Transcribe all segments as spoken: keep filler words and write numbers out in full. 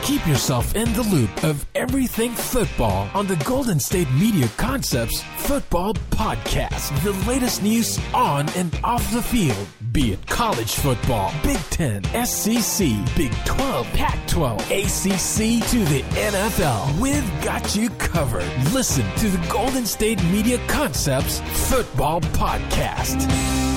Keep yourself in the loop of everything football on the Golden State Media Concepts Football Podcast. The latest news on and off the field, be it college football, Big Ten, S C C, Big twelve, Pac twelve, A C C to the N F L. We've got you covered. Listen to the Golden State Media Concepts Football Podcast.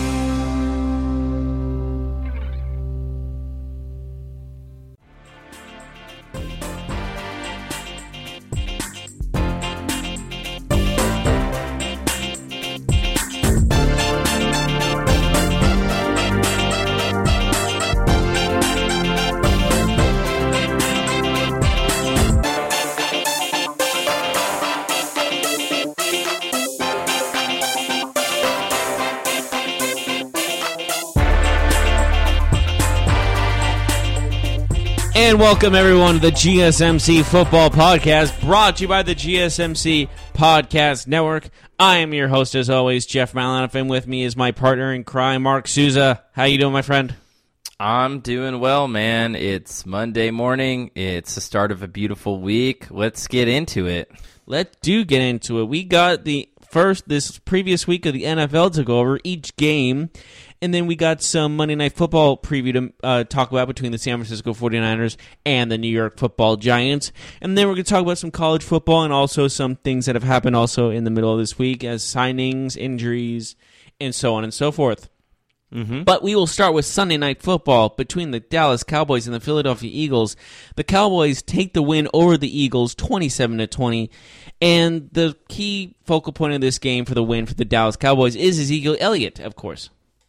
And welcome, everyone, to the G S M C Football Podcast, brought to you by the G S M C Podcast Network. I am your host, as always, Jeff Malanoff, and with me is my partner in crime, Mark Souza. How you doing, my friend? I'm doing well, man. It's Monday morning. It's the start of a beautiful week. Let's get into it. Let's do get into it. We got the first, this previous week of the N F L to go over each game. And then we got some Monday Night Football preview to uh, talk about between the San Francisco forty-niners and the New York Football Giants. And then we're going to talk about some college football and also some things that have happened also in the middle of this week as signings, injuries, and so on and so forth. Mm-hmm. But we will start with Sunday Night Football between the Dallas Cowboys and the Philadelphia Eagles. The Cowboys take the win over the Eagles twenty-seven to twenty. And the key focal point of this game for the win for the Dallas Cowboys is Ezekiel Elliott, of course.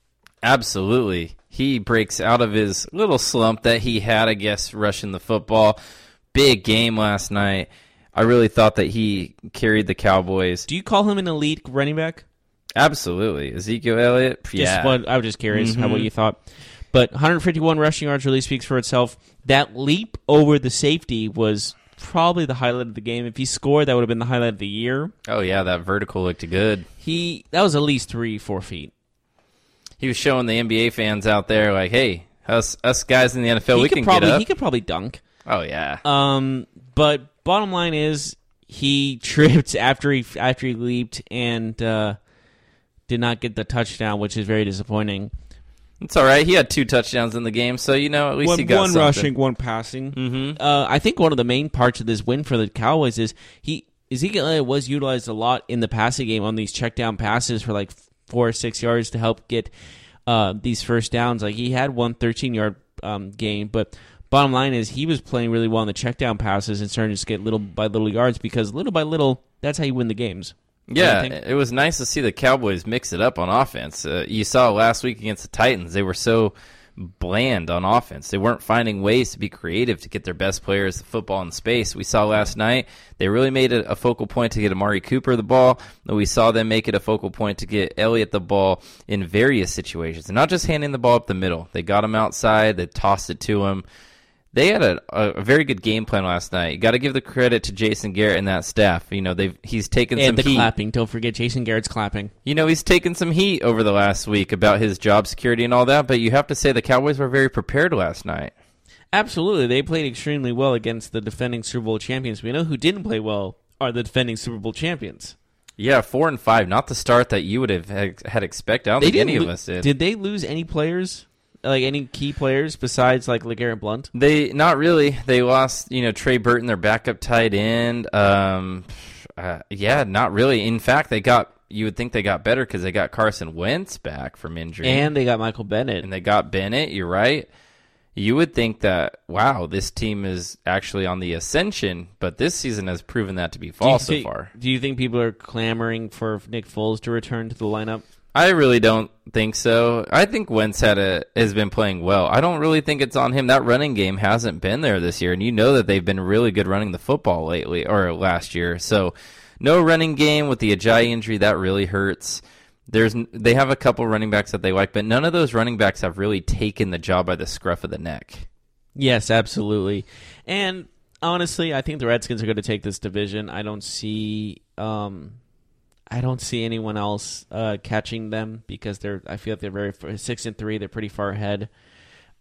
Absolutely. He breaks out of his little slump that he had, I guess, rushing the football. Big game last night. I really thought that he carried the Cowboys. Do you call him an elite running back? Absolutely. Ezekiel Elliott? Just yeah. What, I was just curious mm-hmm. how what you thought. But one hundred fifty-one rushing yards really speaks for itself. That leap over the safety was probably the highlight of the game. If he scored, that would have been the highlight of the year. Oh, yeah, that vertical looked good. He That was at least three, four feet. He was showing the N B A fans out there, like, hey, us us guys in the N F L, he we could can probably, get up. He could probably dunk. Oh, yeah. Um, but bottom line is he tripped after he after he leaped and uh, did not get the touchdown, which is very disappointing. It's all right. He had two touchdowns in the game, so, you know, at least one, he got one something. rushing, one passing. Mm-hmm. Uh, I think one of the main parts of this win for the Cowboys is he Ezekiel Elliott was utilized a lot in the passing game on these check down passes for like four or six yards to help get uh, these first downs. Like he had one thirteen-yard um, game, but bottom line is he was playing really well on the check down passes and starting to just get little by little yards because little by little, that's how you win the games. Yeah, it was nice to see the Cowboys mix it up on offense. Uh, you saw last week against the Titans, they were so bland on offense. They weren't finding ways to be creative to get their best players the football in space. We saw last night they really made it a focal point to get Amari Cooper the ball. We saw them make it a focal point to get Elliott the ball in various situations, and not just handing the ball up the middle. They got him outside, they tossed it to him. They had a, a very good game plan last night. You got to give the credit to Jason Garrett and that staff. You know, they've he's taken and some the heat. clapping. Don't forget Jason Garrett's clapping. You know, he's taken some heat over the last week about his job security and all that, but you have to say the Cowboys were very prepared last night. Absolutely. They played extremely well against the defending Super Bowl champions. We know who didn't play well are the defending Super Bowl champions. Yeah, four and five. Not the start that you would have had expected. I don't they think any lo- of us did. Did they lose any players? Like any key players besides like LeGarrette Blount? They not really. They lost, you know, Trey Burton, their backup tight end. Um, uh, yeah, not really. In fact, they got. You would think they got better because they got Carson Wentz back from injury, and they got Michael Bennett, and they got Bennett. You're right. You would think that wow, this team is actually on the ascension, but this season has proven that to be false think, so far. Do you think people are clamoring for Nick Foles to return to the lineup? I really don't think so. I think Wentz had a, has been playing well. I don't really think it's on him. That running game hasn't been there this year, and you know that they've been really good running the football lately, or last year. So no running game with the Ajayi injury, that really hurts. There's They have a couple running backs that they like, but none of those running backs have really taken the job by the scruff of the neck. Yes, absolutely. And honestly, I think the Redskins are going to take this division. I don't see... Um, I don't see anyone else uh, catching them because they're. I feel like they're very six and three. They're pretty far ahead.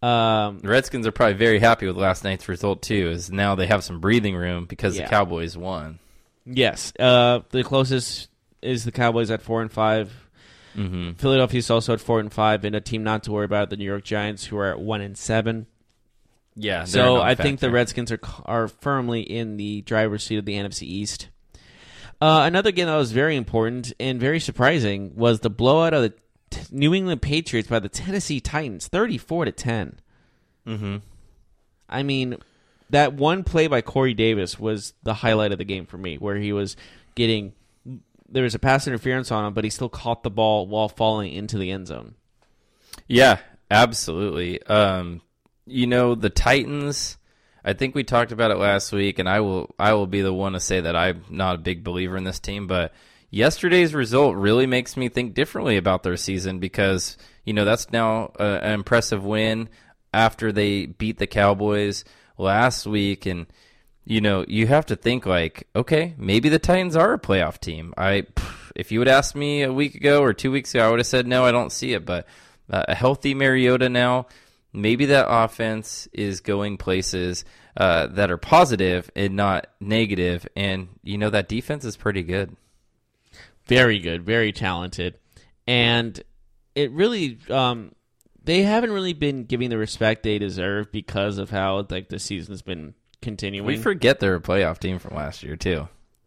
Um, The Redskins are probably very happy with last night's result, too, as now they have some breathing room because Yeah. the Cowboys won. yes, uh, the closest is the Cowboys at four and five. Mm-hmm. Philadelphia's also at four and five, and a team not to worry about, the New York Giants, who are at one and seven. Yeah, they're So not I a think the factor. Redskins are are firmly in the driver's seat of the N F C East. Uh, another game that was very important and very surprising was the blowout of the t- New England Patriots by the Tennessee Titans, thirty-four to ten. Mm-hmm. I mean, that one play by Corey Davis was the highlight of the game for me, where he was getting there was a pass interference on him, but he still caught the ball while falling into the end zone. Yeah, absolutely. Um, you know, the Titans, I think we talked about it last week, and I will I will be the one to say that I'm not a big believer in this team, but yesterday's result really makes me think differently about their season because, you know, that's now a, an impressive win after they beat the Cowboys last week, and you know, you have to think like, okay, maybe the Titans are a playoff team. I, if you would ask me a week ago or two weeks ago, I would have said no, I don't see it. But uh, a healthy Mariota now, maybe that offense is going places uh, that are positive and not negative. And you know, that defense is pretty good. Very good, very talented, and it really um, they haven't really been giving the respect they deserve because of how like the season's been continuing. We forget they're a playoff team from last year too.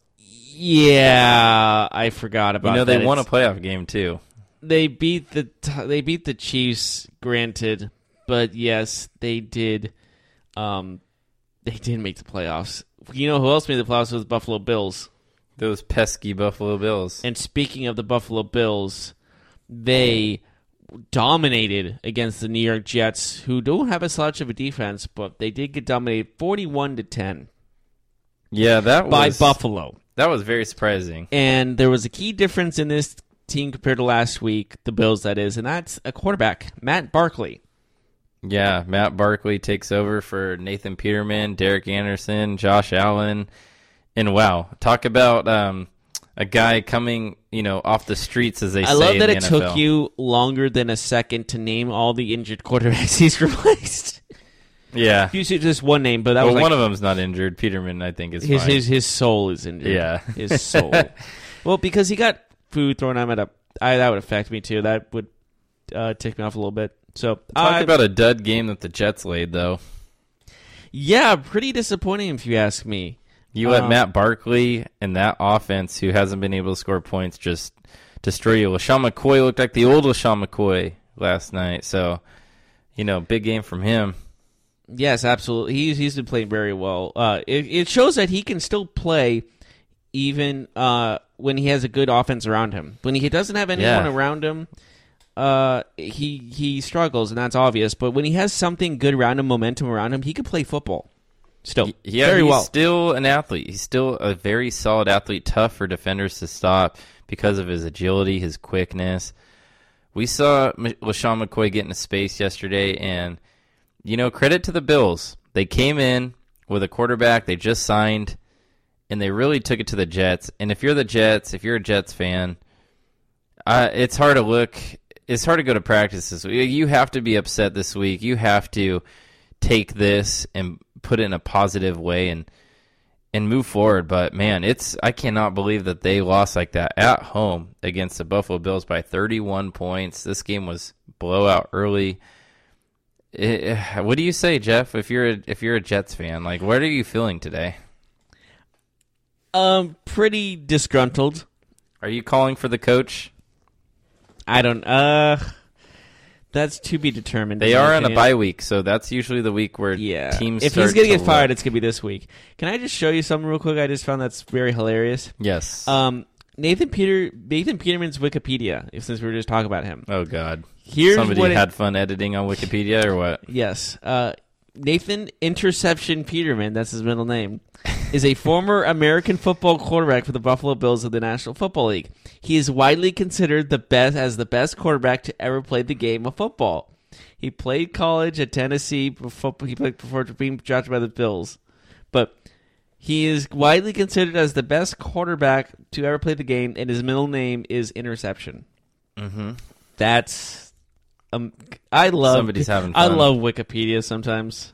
Yeah, I forgot about. You know, that. they won a It's- playoff game too. They beat the they beat the Chiefs, granted, but yes, they did. Um, they did make the playoffs. You know who else made the playoffs was the Buffalo Bills. Those pesky Buffalo Bills. And speaking of the Buffalo Bills, they dominated against the New York Jets, who don't have as much of a defense, but they did get dominated forty-one to ten Yeah, that by was Buffalo. That was very surprising. And there was a key difference in this team compared to last week, the Bills that is, and that's a quarterback, Matt Barkley. Yeah, Matt Barkley takes over for Nathan Peterman, Derek Anderson, Josh Allen, and wow, talk about um, a guy coming, you know, off the streets, as they I say. love in that the it N F L. took you longer than a second to name all the injured quarterbacks he's replaced. Yeah, You said just one name, but that well, was like one of them's not injured. Peterman, I think, is his fine. his his soul is injured. Yeah. his soul. Well, because he got food thrown at him at a, I, that would affect me too. That would uh, tick me off a little bit. So Talk I, about a dud game that the Jets laid, though. yeah, pretty disappointing if you ask me. You let Um, Matt Barkley and that offense, who hasn't been able to score points, just destroy you. LaShawn McCoy looked like the old LaShawn McCoy last night. So, you know, big game from him. Yes, absolutely. He's he's been playing very well. Uh, it, it shows that he can still play even uh, when he has a good offense around him. When he doesn't have anyone Yeah. around him, uh, he he struggles, and that's obvious. But when he has something good around him, momentum around him, he can play football. Still, Yeah, very he's well. still an athlete. He's still a very solid athlete, tough for defenders to stop because of his agility, his quickness. We saw M- LaShawn McCoy get into space yesterday, and, you know, credit to the Bills. They came in with a quarterback they just signed, and they really took it to the Jets. And if you're the Jets, if you're a Jets fan, uh, it's hard to look. It's hard to go to practice this week. You have to be upset this week. You have to take this and put it in a positive way and and move forward. But man, it's I cannot believe that they lost like that at home against the Buffalo Bills by thirty-one points. This game was blowout early. It, what do you say, Jeff? If you're a, if you're a Jets fan, like, what are you feeling today? Um, pretty disgruntled. Are you calling for the coach? I don't. Uh, that's to be determined. They in my are on a opinion. bye week, so that's usually the week where Yeah. teams. If start he's gonna to get fired, look. it's gonna be this week. Can I just show you something real quick? I just found that's very hilarious. Yes. Um, Nathan Peter Nathan Peterman's Wikipedia. Since we were just talking about him, oh God. here's Somebody what it- had fun editing on Wikipedia or what? Yes. Uh, Nathan Interception Peterman, that's his middle name, is a former American football quarterback for the Buffalo Bills of the National Football League. He is widely considered the best as the best quarterback to ever play the game of football. He played college at Tennessee before he played before being drafted by the Bills, but he is widely considered as the best quarterback to ever play the game, and his middle name is Interception. Mm-hmm. That's um, I love Somebody's having I fun. love Wikipedia sometimes.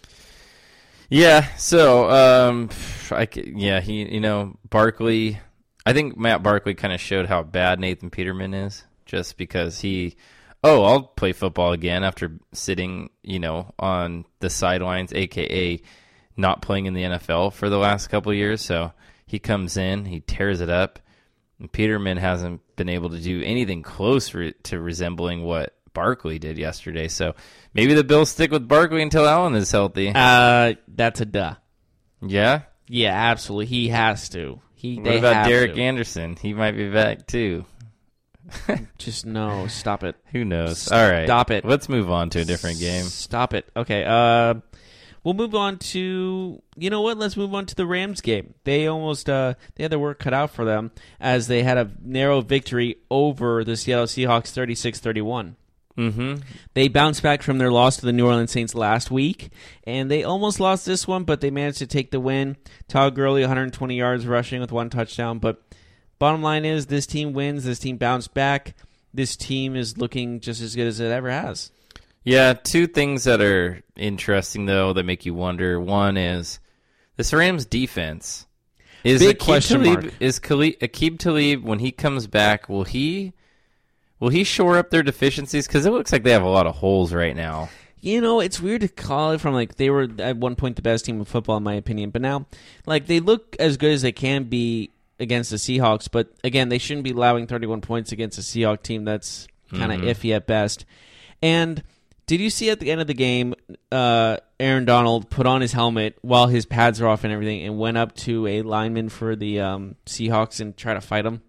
Yeah, so um, I c- yeah, he you know Barkley. I think Matt Barkley kind of showed how bad Nathan Peterman is, just because he, oh, I'll play football again after sitting, you know, on the sidelines, aka not playing in the N F L for the last couple of years. So he comes in, he tears it up, and Peterman hasn't been able to do anything close re- to resembling what Barkley did yesterday. So maybe the Bills stick with Barkley until Allen is healthy. Uh, that's a duh. Yeah. Yeah, absolutely. He has to. He. What they about have Derek to. Anderson? He might be back too. Just no. Stop it. Who knows? All right. Stop it. Let's move on to a different game. Stop it. Okay. Uh, we'll move on to. You know what? Let's move on to the Rams game. They almost. Uh, they had their work cut out for them as they had a narrow victory over the Seattle Seahawks, thirty-six thirty-one. Mm-hmm. They bounced back from their loss to the New Orleans Saints last week, and they almost lost this one, but they managed to take the win. Todd Gurley, one hundred twenty yards rushing with one touchdown. But bottom line is, this team wins. This team bounced back. This team is looking just as good as it ever has. Yeah, two things that are interesting, though, that make you wonder. One is this Rams defense. Is Big Aqib question Talib, mark. Is Khalid, Aqib Talib, when he comes back, will he... Will he shore up their deficiencies? Because it looks like they have a lot of holes right now. You know, it's weird to call it from, like, they were at one point the best team in football, in my opinion. But now, like, they look as good as they can be against the Seahawks. But, again, they shouldn't be allowing thirty-one points against a Seahawks team that's kind of Mm-hmm. iffy at best. And did you see at the end of the game, uh, Aaron Donald put on his helmet while his pads are off and everything and went up to a lineman for the um, Seahawks and tried to fight him?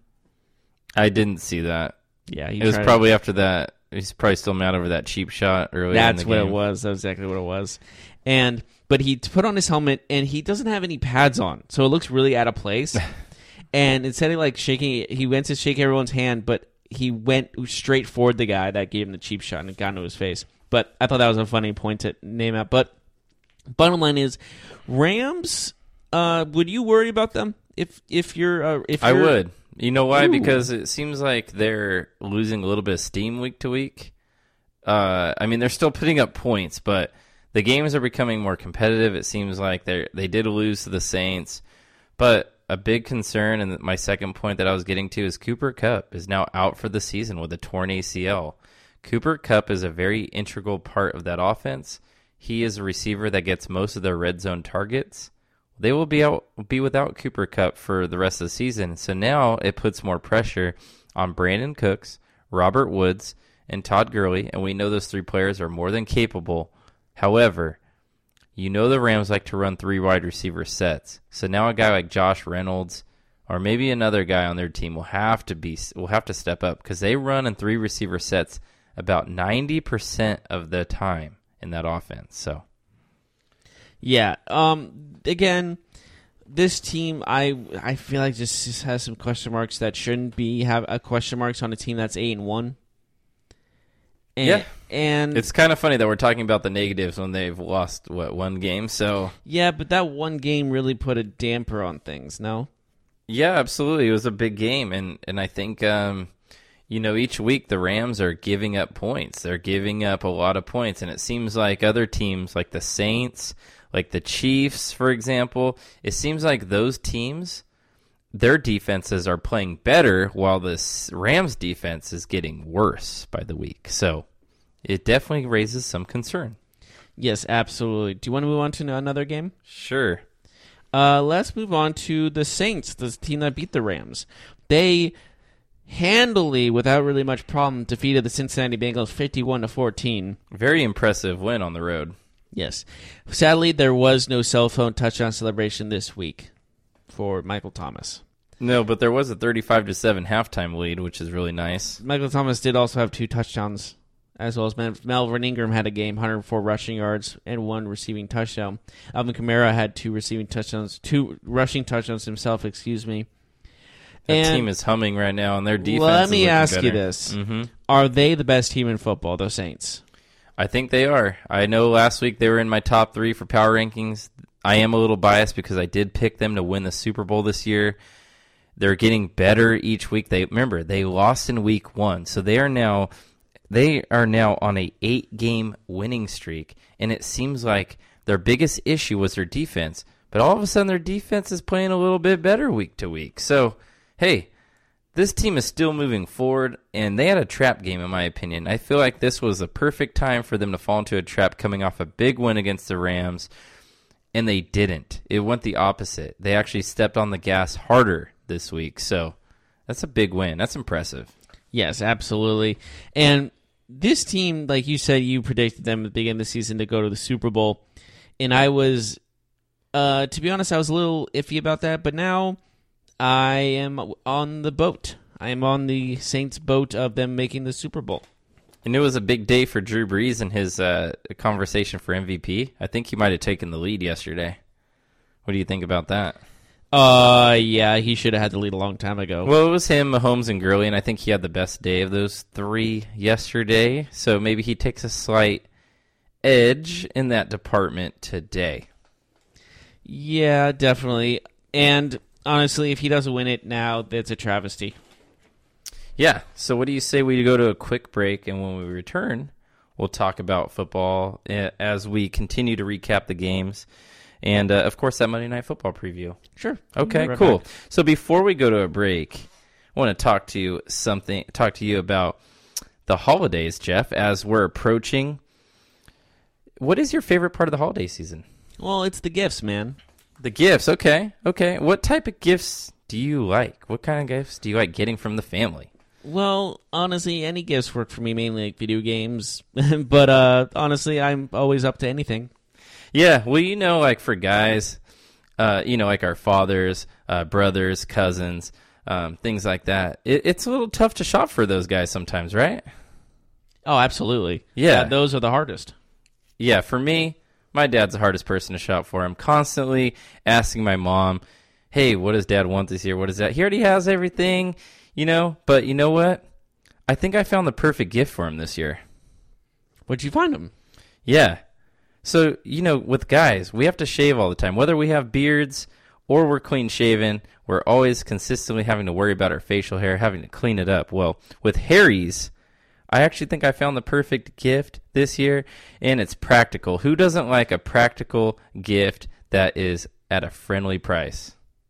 I didn't see that. Yeah, he It was tried to- probably after that. He's probably still mad over that cheap shot earlier That's in the what game. it was. That's exactly what it was. And but he put on his helmet and he doesn't have any pads on, so it looks really out of place. And instead of like shaking, he went to shake everyone's hand, but he went straight forward the guy that gave him the cheap shot and it got into his face. But I thought that was a funny point to name out. But bottom line is, Rams. Uh, would you worry about them if if you're uh, if I you're, would. You know why? Ooh. Because it seems like they're losing a little bit of steam week to week. Uh, I mean, they're still putting up points, but the games are becoming more competitive. It seems like they they did lose to the Saints, but a big concern, and my second point that I was getting to, is Cooper Kupp is now out for the season with a torn A C L. Cooper Kupp is a very integral part of that offense. He is a receiver that gets most of their red zone targets. They will be out, be without Cooper Kupp for the rest of the season. So now it puts more pressure on Brandon Cooks, Robert Woods, and Todd Gurley, and we know those three players are more than capable. However, you know the Rams like to run three wide receiver sets. So now a guy like Josh Reynolds or maybe another guy on their team will have to be will have to step up because they run in three receiver sets about ninety percent of the time in that offense. So Yeah. Um. Again, this team, I I feel like just, just has some question marks that shouldn't be have a question marks on a team that's eight and one. And, Yeah. and it's kind of funny that we're talking about the negatives when they've lost what one game. So yeah, but that one game really put a damper on things. No. yeah, absolutely, it was a big game, and and I think um, you know each week the Rams are giving up points. They're giving up a lot of points, and it seems like other teams like the Saints, like the Chiefs, for example, it seems like those teams, their defenses are playing better while this Rams defense is getting worse by the week. So it definitely raises some concern. Yes, absolutely. Do you want to move on to another game? Sure. Uh, let's move on to the Saints, the team that beat the Rams. They handily, without really much problem, defeated the Cincinnati Bengals fifty-one to fourteen. Very impressive win on the road. Yes. Sadly, there was no cell phone touchdown celebration this week for Michael Thomas. No, but there was a thirty-five to seven halftime lead, which is really nice. Michael Thomas did also have two touchdowns, as well as Mel- Melvin Ingram had a game, one hundred four rushing yards and one receiving touchdown. Alvin Kamara had two receiving touchdowns, two rushing touchdowns himself, excuse me. That And team is humming right now, and their defense let is me looking ask you better. this. Mm-hmm. Are they the best team in football, the Saints? I think they are. I know last week they were in my top three for power rankings. I am a little biased because I did pick them to win the Super Bowl this year. They're getting better each week. They remember, they lost in week one, so they are now they are now on a eight-game winning streak, and it seems like their biggest issue was their defense. But all of a sudden, their defense is playing a little bit better week to week. So, hey, this team is still moving forward, and they had a trap game, in my opinion. I feel like this was a perfect time for them to fall into a trap coming off a big win against the Rams, and they didn't. It went the opposite. They actually stepped on the gas harder this week. So, that's a big win. That's impressive. Yes, absolutely. And this team, like you said, you predicted them at the beginning of the season to go to the Super Bowl. And I was, uh, to be honest, I was a little iffy about that. But now I am on the boat. I am on the Saints boat of them making the Super Bowl. And it was a big day for Drew Brees in his uh, conversation for M V P. I think he might have taken the lead yesterday. What do you think about that? Uh, yeah, he should have had the lead a long time ago. Well, it was him, Mahomes, and Gurley, and I think he had the best day of those three yesterday. So maybe he takes a slight edge in that department today. Yeah, definitely. And honestly, if he doesn't win it now, that's a travesty. Yeah, so what do you say we go to a quick break, and when we return, we'll talk about football as we continue to recap the games. And, uh, of course, that Monday Night Football preview. Sure. Okay, right cool. back. So before we go to a break, I want to talk to you something. Talk to you about the holidays, Jeff, as we're approaching. What is your favorite part of the holiday season? Well, it's the gifts, man. The gifts, okay. Okay. What type of gifts do you like? What kind of gifts do you like getting from the family? Well, honestly, any gifts work for me, mainly like video games. But uh, honestly, I'm always up to anything. Yeah, well, you know, like for guys, uh, you know, like our fathers, uh, brothers, cousins, um, things like that, it, it's a little tough to shop for those guys sometimes, right? Oh, absolutely. Yeah. yeah. Those are the hardest. Yeah, for me, my dad's the hardest person to shop for. I'm constantly asking my mom, hey, what does dad want this year? What is that? He already has everything, you know, but you know what? I think I found the perfect gift for him this year. Where'd you find them? Yeah. So, you know, with guys, we have to shave all the time. Whether we have beards or we're clean shaven, we're always consistently having to worry about our facial hair, having to clean it up. Well, with Harry's, I actually think I found the perfect gift this year, and it's practical. Who doesn't like a practical gift that is at a friendly price?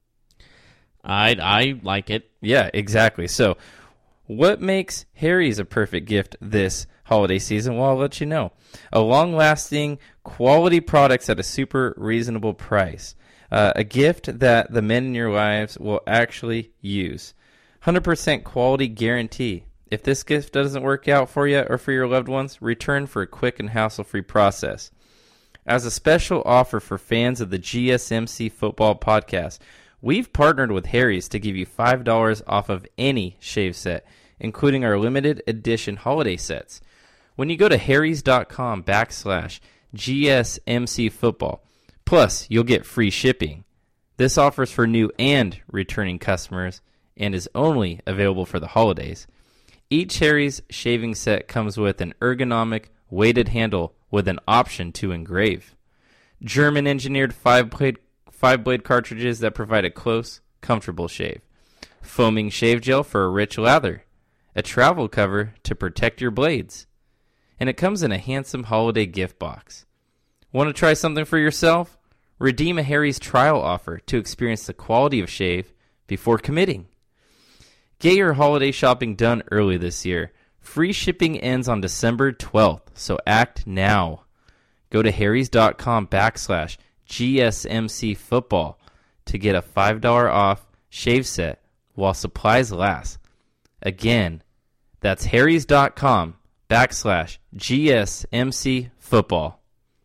I I like it. Yeah, exactly. So, what makes Harry's a perfect gift this holiday season? Well, I'll let you know. A long-lasting, quality products at a super reasonable price. Uh, a gift that the men in your lives will actually use. one hundred percent quality guarantee. If this gift doesn't work out for you or for your loved ones, return for a quick and hassle-free process. As a special offer for fans of the G S M C Football Podcast, we've partnered with Harry's to give you five dollars off of any shave set, including our limited edition holiday sets. When you go to harrys.com backslash GSMC football, plus you'll get free shipping. This offer's for new and returning customers and is only available for the holidays. Each Harry's shaving set comes with an ergonomic weighted handle with an option to engrave. German-engineered five-blade five-blade cartridges that provide a close, comfortable shave. Foaming shave gel for a rich lather. A travel cover to protect your blades. And it comes in a handsome holiday gift box. Want to try something for yourself? Redeem a Harry's trial offer to experience the quality of shave before committing. Get your holiday shopping done early this year. Free shipping ends on December twelfth, so act now. Go to harrys.com backslash GSMC football to get a five dollars off shave set while supplies last. Again, that's harrys.com backslash GSMC football.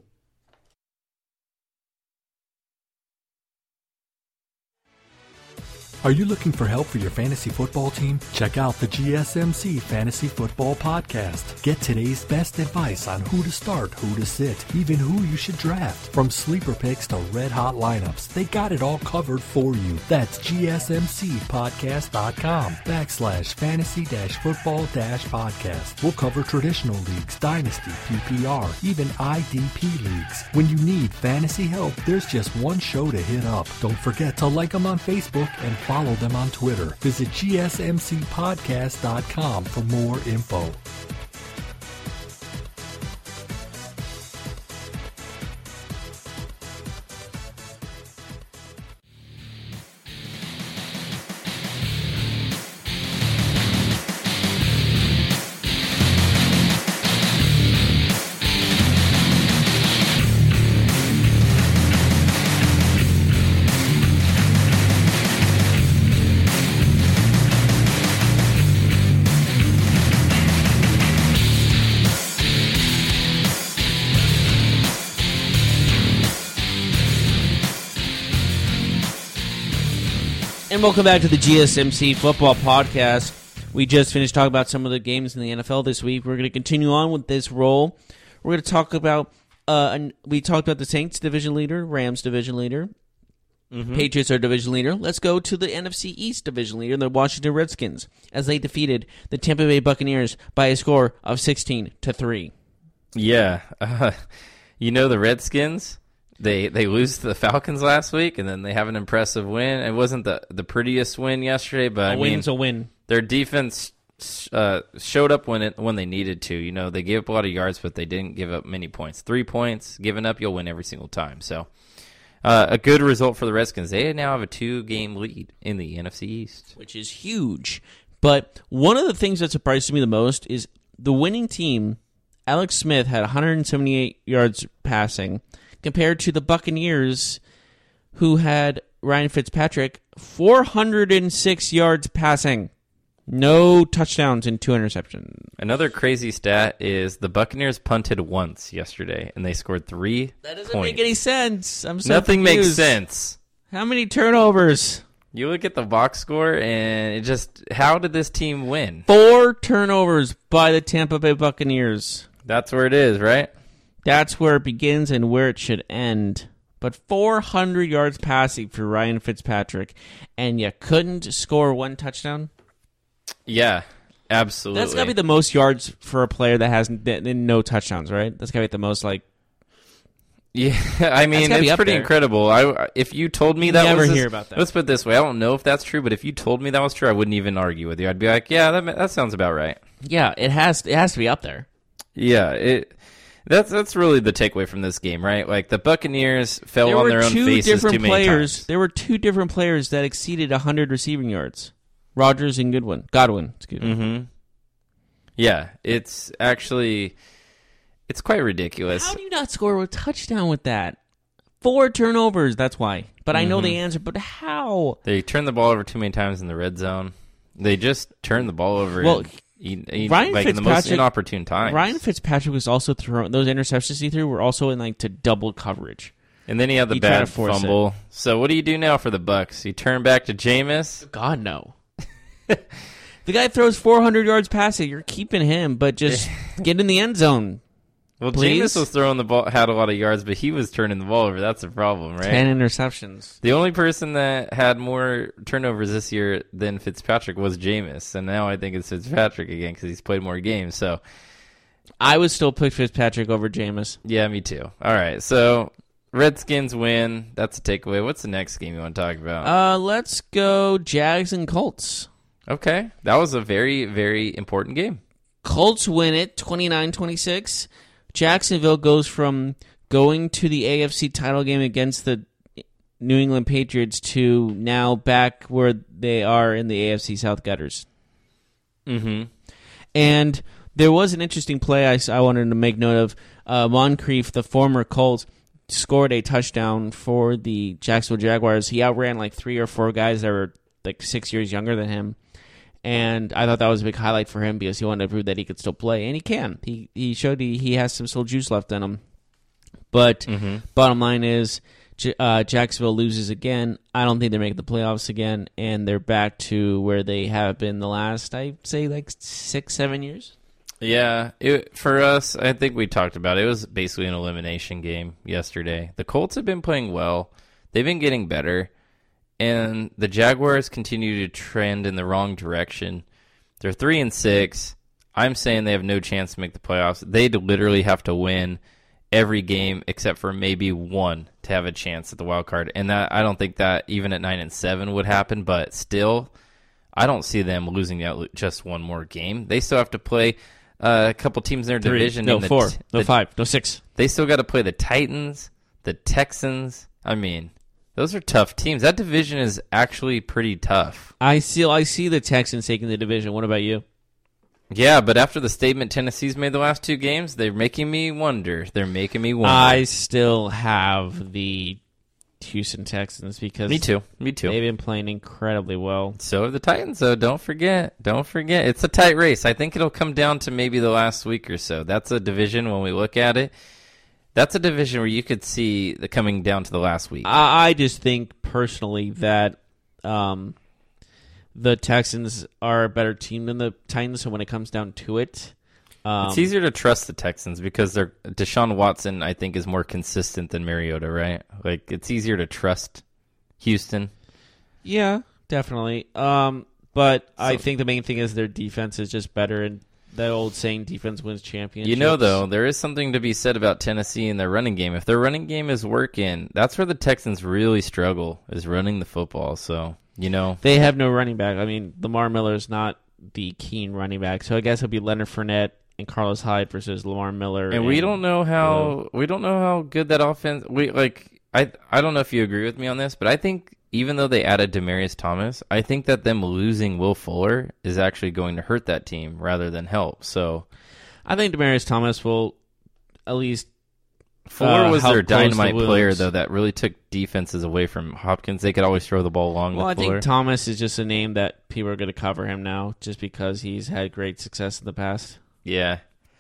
Are you looking for help for your fantasy football team? Check out the G S M C Fantasy Football Podcast. Get today's best advice on who to start, who to sit, even who you should draft. From sleeper picks to red-hot lineups, they got it all covered for you. That's gsmcpodcast.com backslash fantasy dash football dash podcast. We'll cover traditional leagues, dynasty, P P R, even I D P leagues. When you need fantasy help, there's just one show to hit up. Don't forget to like them on Facebook and follow them on Twitter. Visit G S M C podcast dot com for more info. And welcome back to the G S M C Football Podcast. We just finished talking about some of the games in the N F L this week. We're going to continue on with this role. We're going to talk about, uh, we talked about the Saints division leader, Rams division leader, mm-hmm. Patriots are division leader. Let's go to the N F C East division leader, the Washington Redskins, as they defeated the Tampa Bay Buccaneers by a score of sixteen to three. Yeah. Uh, you know the Redskins? They they lose to the Falcons last week, and then they have an impressive win. It wasn't the, the prettiest win yesterday, but A I win's mean, a win. Their defense uh, showed up when it when they needed to. You know, they gave up a lot of yards, but they didn't give up many points. Three points given up, you'll win every single time. So, uh, a good result for the Redskins. They now have a two-game lead in the N F C East, which is huge. But one of the things that surprised me the most is the winning team. Alex Smith had one hundred seventy-eight yards passing, compared to the Buccaneers, who had Ryan Fitzpatrick, four hundred six yards passing. No touchdowns and two interceptions. Another crazy stat is the Buccaneers punted once yesterday, and they scored three That doesn't points. make any sense. I'm so Nothing confused. makes sense. How many turnovers? You look at the box score, and it just, how did this team win? Four turnovers by the Tampa Bay Buccaneers. That's where it is, right? That's where it begins and where it should end. But four hundred yards passing for Ryan Fitzpatrick, and you couldn't score one touchdown? Yeah, absolutely. That's got to be the most yards for a player that has n- no touchdowns, right? That's got to be the most, like... Yeah, I mean, gotta be it's up pretty there. incredible. I If you told me that Never was... this- hear about that. Let's put it this way. I don't know if that's true, but if you told me that was true, I wouldn't even argue with you. I'd be like, yeah, that that sounds about right. Yeah, it has it has to be up there. Yeah, it... That's that's really the takeaway from this game, right? Like, the Buccaneers fell There on were their own two faces different too many players. times. There were two different players that exceeded one hundred receiving yards. Rodgers and Goodwin. Godwin, excuse me. Mm-hmm. Yeah, it's actually... It's quite ridiculous. How do you not score a touchdown with that? Four turnovers, that's why. But I know the answer, but how? They turn the ball over too many times in the red zone. They just turn the ball over Well, in, in, in, Ryan like in the most Fitzpatrick- inopportune times. Ryan Fitzpatrick was also throwing... Those interceptions he threw were also in like to double coverage. And then he had the He tried bad to force fumble. So what do you do now for the Bucks? You turn back to Jameis? God, no. The guy throws four hundred yards passing. You're keeping him, but just get in the end zone. Well, Please? Jameis was throwing the ball, had a lot of yards, but he was turning the ball over. That's the problem, right? Ten interceptions. The only person that had more turnovers this year than Fitzpatrick was Jameis, and now I think it's Fitzpatrick again because he's played more games. So, I would still pick Fitzpatrick over Jameis. yeah, me too. All right, so Redskins win. That's a takeaway. What's the next game you want to talk about? Uh, let's go Jags and Colts. Okay, that was a very, very important game. Colts win it twenty-nine twenty-six. Jacksonville goes from going to the A F C title game against the New England Patriots to now back where they are in the A F C South gutters. Mm-hmm. And there was an interesting play I, I wanted to make note of. Uh, Moncrief, the former Colts, scored a touchdown for the Jacksonville Jaguars. He outran like three or four guys that were like six years younger than him. And I thought that was a big highlight for him because he wanted to prove that he could still play. And he can. He he showed he, he has some still juice left in him. But Mm-hmm. bottom line is J- uh, Jacksonville loses again. I don't think they're making the playoffs again. And they're back to where they have been the last, I'd say, like six, seven years. Yeah, it, for us, I think we talked about it. It was basically an elimination game yesterday. The Colts have been playing well. They've been getting better. And the Jaguars continue to trend in the wrong direction. They're three and six. I'm saying they have no chance to make the playoffs. They'd literally have to win every game except for maybe one to have a chance at the wild card. And that I don't think that even at nine and seven would happen. But still, I don't see them losing out just one more game. They still have to play uh, a couple teams in their Three, division. no in the, four, no the, five, no six. They still got to play the Titans, the Texans. I mean, those are tough teams. That division is actually pretty tough. I see. I see the Texans taking the division. What about you? Yeah, but after the statement Tennessee's made the last two games, they're making me wonder. They're making me wonder. I still have the Houston Texans because me too. Me too. they've been playing incredibly well. So have the Titans, though. Don't forget. Don't forget. It's a tight race. I think it'll come down to maybe the last week or so. That's a division when we look at it. That's a division where you could see the coming down to the last week. I, I just think personally that um, the Texans are a better team than the Titans. So when it comes down to it, um, it's easier to trust the Texans because they're Deshaun Watson, I think, is more consistent than Mariota, right? Like, it's easier to trust Houston. Yeah, definitely. Um, but So- I think the main thing is their defense is just better, and that old saying, defense wins championships. You know, though, there is something to be said about Tennessee and their running game. If their running game is working, that's where the Texans really struggle, is running the football. So, you know. They have no running back. I mean, Lamar Miller is not the keen running back, so I guess it'll be Leonard Fournette and Carlos Hyde versus Lamar Miller. And we don't know how we don't know how good that offense. We like I I don't know if you agree with me on this, but I think even though they added Demaryius Thomas, I think that them losing Will Fuller is actually going to hurt that team rather than help. So I think Demaryius Thomas will at least. Fuller uh, was help their close the dynamite wounds. player, though, that really took defenses away from Hopkins. They could always throw the ball long. Well, to I Fuller. think Thomas is just a name that people are going to cover him now, just because he's had great success in the past. Yeah.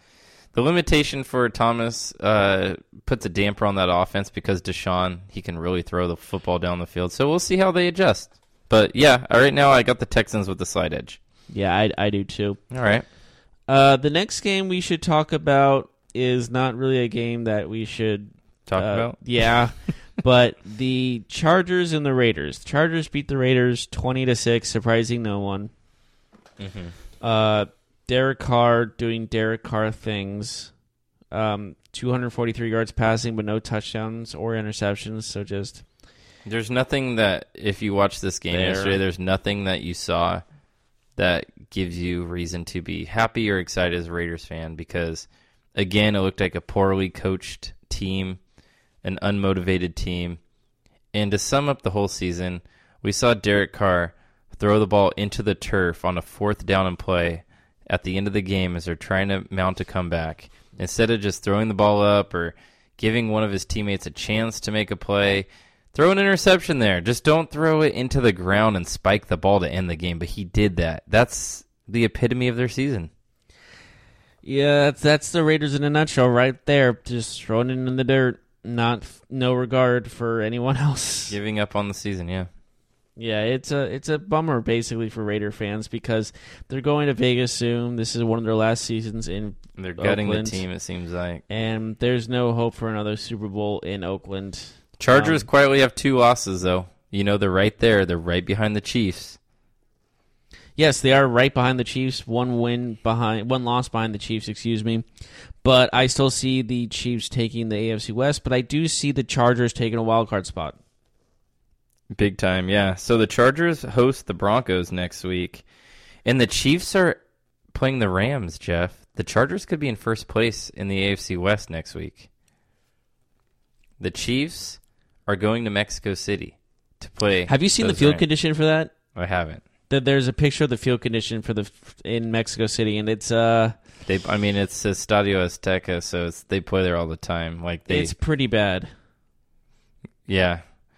The limitation for Thomas uh, puts a damper on that offense because Deshaun, he can really throw the football down the field. So we'll see how they adjust. But, yeah, right now I got the Texans with the slight edge. Yeah, I, I do too. All right. Uh, the next game we should talk about is not really a game that we should Talk uh, about? Yeah, but the Chargers and the Raiders. The Chargers beat the Raiders twenty to six, surprising no one. Mm-hmm. Uh, Derek Carr doing Derek Carr things. Um, two hundred forty-three yards passing, but no touchdowns or interceptions. So just There's nothing that, if you watch this game There. yesterday, there's nothing that you saw that gives you reason to be happy or excited as a Raiders fan because, again, it looked like a poorly coached team, an unmotivated team. And to sum up the whole season, we saw Derek Carr throw the ball into the turf on a fourth down and play at the end of the game as they're trying to mount a comeback. Instead of just throwing the ball up or giving one of his teammates a chance to make a play, throw an interception there. Just don't throw it into the ground and spike the ball to end the game. But he did that. That's the epitome of their season. yeah, that's, that's the Raiders in a nutshell, right there. Just throwing it in the dirt, not no regard for anyone else. Giving up on the season, yeah. Yeah, it's a it's a bummer basically for Raider fans because they're going to Vegas soon. This is one of their last seasons in They're gutting Oakland, the team, it seems like. and there's no hope for another Super Bowl in Oakland. Chargers Um, quietly have two losses, though. You know, they're right there. They're right behind the Chiefs. Yes, they are right behind the Chiefs. One win behind, one loss behind the Chiefs. Excuse me, but I still see the Chiefs taking the A F C West. But I do see the Chargers taking a wild card spot. Big time, yeah. So the Chargers host the Broncos next week, and the Chiefs are playing the Rams, Jeff. The Chargers could be in first place in the A F C West next week. The Chiefs are going to Mexico City to play. Have you seen the those field Rams. condition for that? I haven't. There- There's a picture of the field condition for the in Mexico City, and it's uh, They, I mean, it's Estadio Azteca, so it's, they play there all the time. Like they, it's pretty bad. yeah.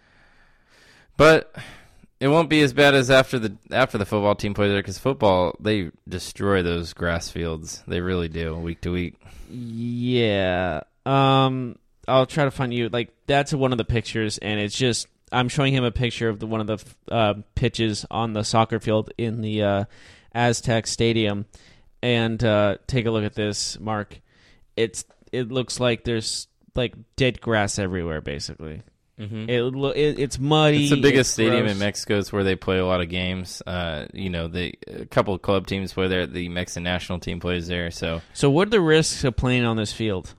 But it won't be as bad as after the after the football team plays there because football, they destroy those grass fields. They really do week to week. Yeah. Um, I'll try to find you. Like that's one of the pictures, and it's just I'm showing him a picture of the one of the uh, pitches on the soccer field in the uh, Aztec Stadium, and uh, take a look at this, Mark. It's it looks like there's like dead grass everywhere, basically. Mm-hmm. It, lo- it it's muddy. It's the biggest it's stadium gross. in Mexico. It's where they play a lot of games. Uh, you know, the a couple of club teams play there. The Mexican national team plays there. So, So, what are the risks of playing on this field?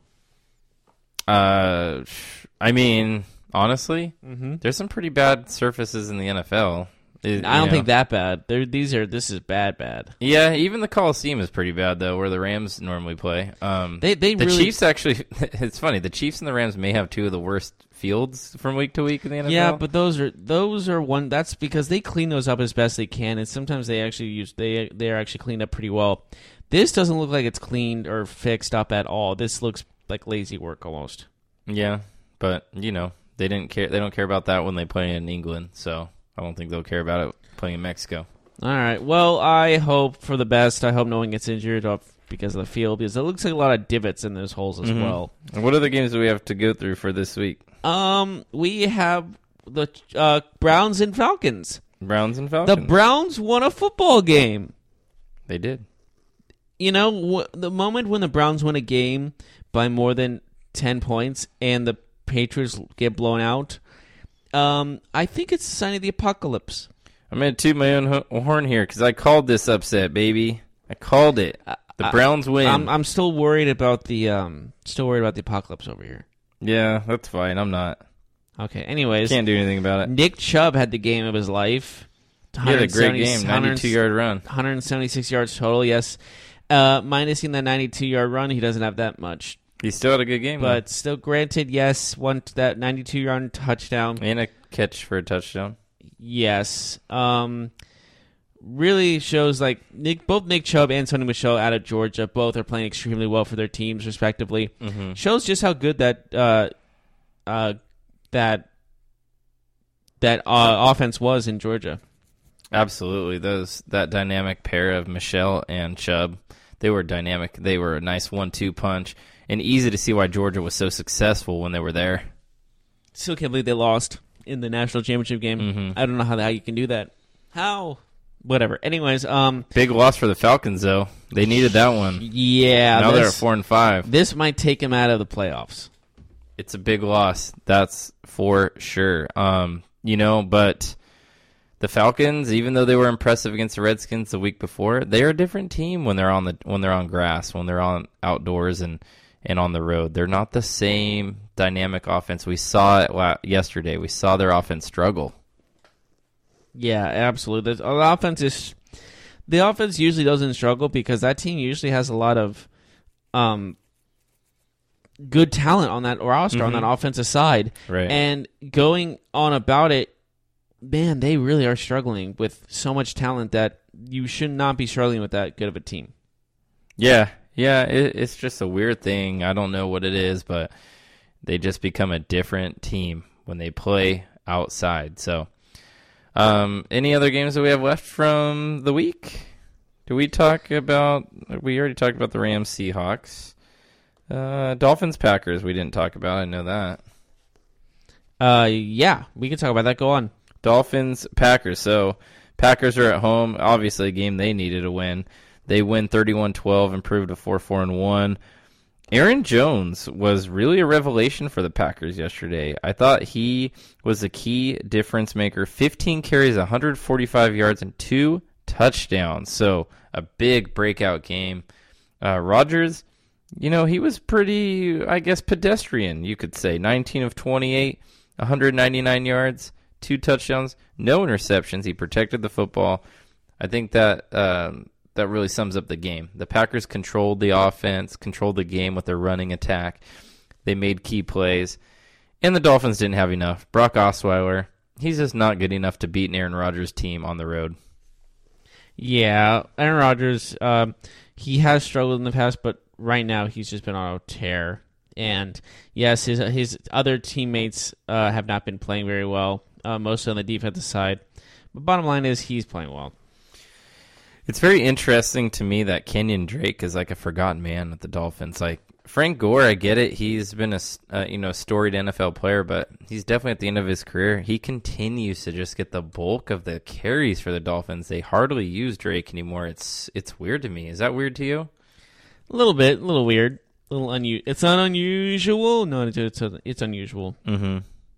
uh, I mean, honestly, Mm-hmm. there's some pretty bad surfaces in the N F L. It- I don't you think know. that bad. They're, these are this is bad, bad. Yeah, even the Coliseum is pretty bad though, where the Rams normally play. Um, They they the really Chiefs actually. It's funny. The Chiefs and the Rams may have two of the worst fields from week to week in the N F L. yeah, but those are those are one. That's because they clean those up as best they can, and sometimes they actually use they they are actually cleaned up pretty well. This doesn't look like it's cleaned or fixed up at all. This looks like lazy work almost. yeah, but you know they didn't care. They don't care about that when they play in England. So I don't think they'll care about it playing in Mexico. All right. Well, I hope for the best. I hope no one gets injured off because of the field, because it looks like a lot of divots in those holes as Mhm. well. And what other games do we have to go through for this week? Um, we have the uh, Browns and Falcons. Browns and The Falcons. Browns won a football game. They did. You know, wh- the moment when the Browns win a game by more than ten points and the Patriots get blown out, um, I think it's a sign of the apocalypse. I'm going to toot my own ho- horn here because I called this upset, baby. I called it. The I- Browns win. I'm, I'm still worried about the um, still worried about the apocalypse over here. Yeah, that's fine. I'm not. Okay. Anyways, Can't do anything about it. Nick Chubb had the game of his life. He had a great game, one hundred ninety-two-yard run. one hundred seventy-six yards total. Yes, uh, minusing that ninety-two-yard run, he doesn't have that much. He still had a good game, But still, granted, yes, one that ninety-two-yard touchdown. though. And a catch for a touchdown. Yes. Um, really shows like Nick, both Nick Chubb and Sonny Michel out of Georgia, both are playing extremely well for their teams, respectively. Mm-hmm. Shows just how good that uh, uh, that that uh, offense was in Georgia. Absolutely. Those That dynamic pair of Michelle and Chubb, they were dynamic. They were a nice one two punch, and easy to see why Georgia was so successful when they were there. Still can't believe they lost in the national championship game. Mm-hmm. I don't know how the, how you can do that. How? Whatever. Anyways, um, Big loss for the Falcons, though. They needed that one. yeah, Now they're at this, four and five. this might take them out of the playoffs. It's a big loss. That's for sure. Um, you know, but the Falcons, even though they were impressive against the Redskins the week before, they're a different team when they're on the when they're on grass, when they're on outdoors and, and on the road. They're not the same dynamic offense. We saw it la- yesterday. We saw their offense struggle. Yeah, absolutely. The, the offense is the offense usually doesn't struggle because that team usually has a lot of um good talent on that roster Mhm. on that offensive side. Right. And going on about it, man, they really are struggling with so much talent that you should not be struggling with that good of a team. Yeah, yeah, it, it's just a weird thing. I don't know what it is, but they just become a different team when they play outside. So, um, any other games that we have left from the week? Do we talk about? We already talked about the Rams, Seahawks, uh, Dolphins, Packers. We didn't talk about. I know that. Uh, yeah, we can talk about that. Go on. Dolphins, Packers. So Packers are at home. Obviously, a game they needed to win. They win thirty-one twelve, improved to four four and one. Aaron Jones was really a revelation for the Packers yesterday. I thought he was a key difference maker. fifteen carries, one hundred forty-five yards, and two touchdowns. So a big breakout game. Uh, Rodgers, you know, he was pretty, I guess, pedestrian, you could say. nineteen of twenty-eight, one hundred ninety-nine yards, two touchdowns, no interceptions. He protected the football. I think that um, that really sums up the game. The Packers controlled the offense, controlled the game with their running attack. They made key plays. And the Dolphins didn't have enough. Brock Osweiler, he's just not good enough to beat an Aaron Rodgers team on the road. Yeah, Aaron Rodgers, um, he has struggled in the past, but right now he's just been on a tear. And yes, his his other teammates uh, have not been playing very well, uh, mostly on the defensive side. But bottom line is he's playing well. It's very interesting to me that Kenyon Drake is like a forgotten man at the Dolphins. Like Frank Gore, I get it. He's been a uh, you know storied N F L player, but he's definitely at the end of his career. He continues to just get the bulk of the carries for the Dolphins. They hardly use Drake anymore. It's it's weird to me. Is that weird to you? A little bit, a little weird, a little unu- It's not unusual. No, it's it's, it's unusual. Mm-hmm.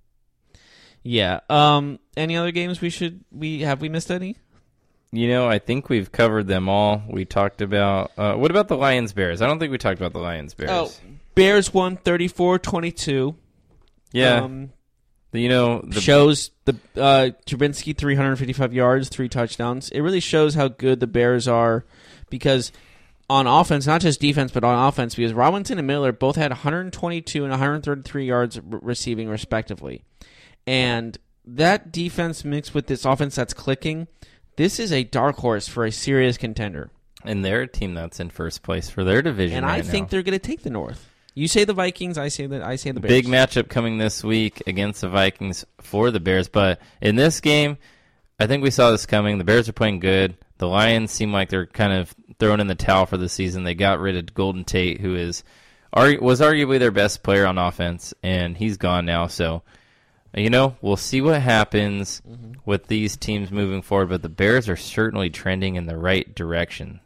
Yeah. Um. Any other games we should we have we missed any? You know, I think we've covered them all. We talked about uh, what about the Lions Bears? I don't think we talked about the Lions Bears. Oh, Bears won thirty-four twenty-two. yeah. Um, you know, the shows the uh, Trubinsky three hundred fifty-five yards, three touchdowns. It really shows how good the Bears are because on offense, not just defense, but on offense, because Robinson and Miller both had one hundred twenty-two and one hundred thirty-three yards re- receiving respectively. And that defense mixed with this offense that's clicking, this is a dark horse for a serious contender. and they're a team that's in first place for their division. And right I think now. they're going to take the North. You say the Vikings, I say that I say the Bears. Big matchup coming this week against the Vikings for the Bears. But in this game, I think we saw this coming. The Bears are playing good. The Lions seem like they're kind of throwing in the towel for the season. They got rid of Golden Tate, who is was arguably their best player on offense, and he's gone now. So You know, we'll see what happens mm-hmm. with these teams moving forward, but the Bears are certainly trending in the right direction.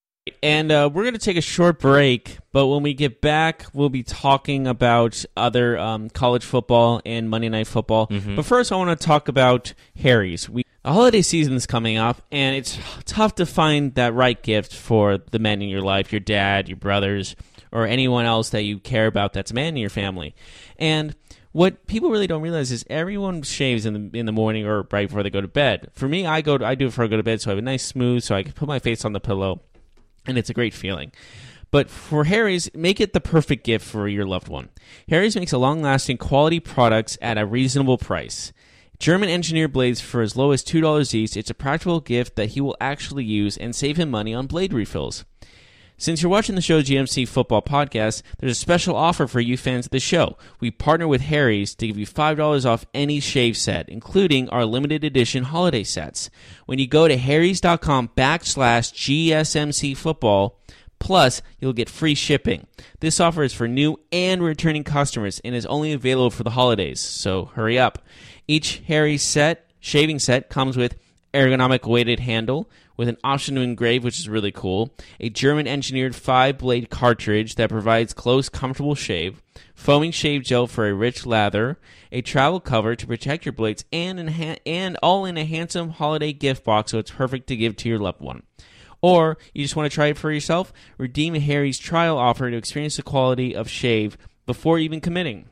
And uh, we're going to take a short break, but when we get back, we'll be talking about other um, college football and Monday Night Football. Mm-hmm. But first, I want to talk about Harry's. We, the holiday season is coming up, and it's tough to find that right gift for the men in your life, your dad, your brothers, or anyone else that you care about that's a man in your family. And what people really don't realize is everyone shaves in the in the morning or right before they go to bed. For me, I go to, I do it before I go to bed, so I have a nice smooth, so I can put my face on the pillow. And it's a great feeling. But for Harry's, make it the perfect gift for your loved one. Harry's makes a long-lasting quality products at a reasonable price. German-engineered blades for as low as two dollars each. It's a practical gift that he will actually use and save him money on blade refills. Since you're watching the show G M C Football Podcast, there's a special offer for you fans of the show. We partner with Harry's to give you five dollars off any shave set, including our limited edition holiday sets. When you go to harrys.com backslash GSMC Football, plus you'll get free shipping. This offer is for new and returning customers and is only available for the holidays, so hurry up. Each Harry's set, shaving set, comes with ergonomic weighted handle, with an option to engrave, which is really cool, a German-engineered five-blade cartridge that provides close, comfortable shave, foaming shave gel for a rich lather, a travel cover to protect your blades, and, in and all in a handsome holiday gift box, so it's perfect to give to your loved one. Or you just want to try it for yourself? Redeem a Harry's trial offer to experience the quality of shave before even committing.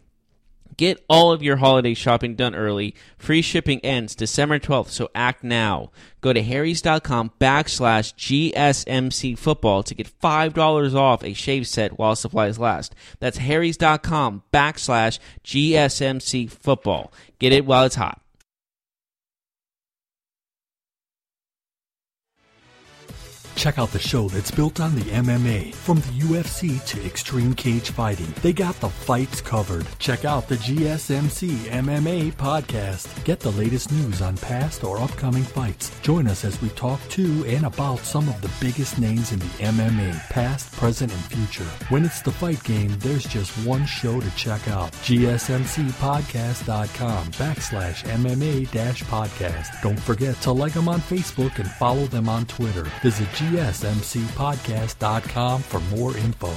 Get all of your holiday shopping done early. Free shipping ends December twelfth, so act now. Go to harrys.com backslash GSMC Football to get five dollars off a shave set while supplies last. That's harrys.com backslash GSMC Football. Get it while it's hot. Check out the show that's built on the M M A. From the U F C to extreme cage fighting, they got the fights covered. Check out the G S M C M M A podcast. Get the latest news on past or upcoming fights. Join us as we talk to and about some of the biggest names in the M M A, past, present, and future. When it's the fight game, there's just one show to check out. G S M C podcast dot com backslash M M A dash podcast. Don't forget to like them on Facebook and follow them on Twitter. Visit G S M C podcast dot com for more info.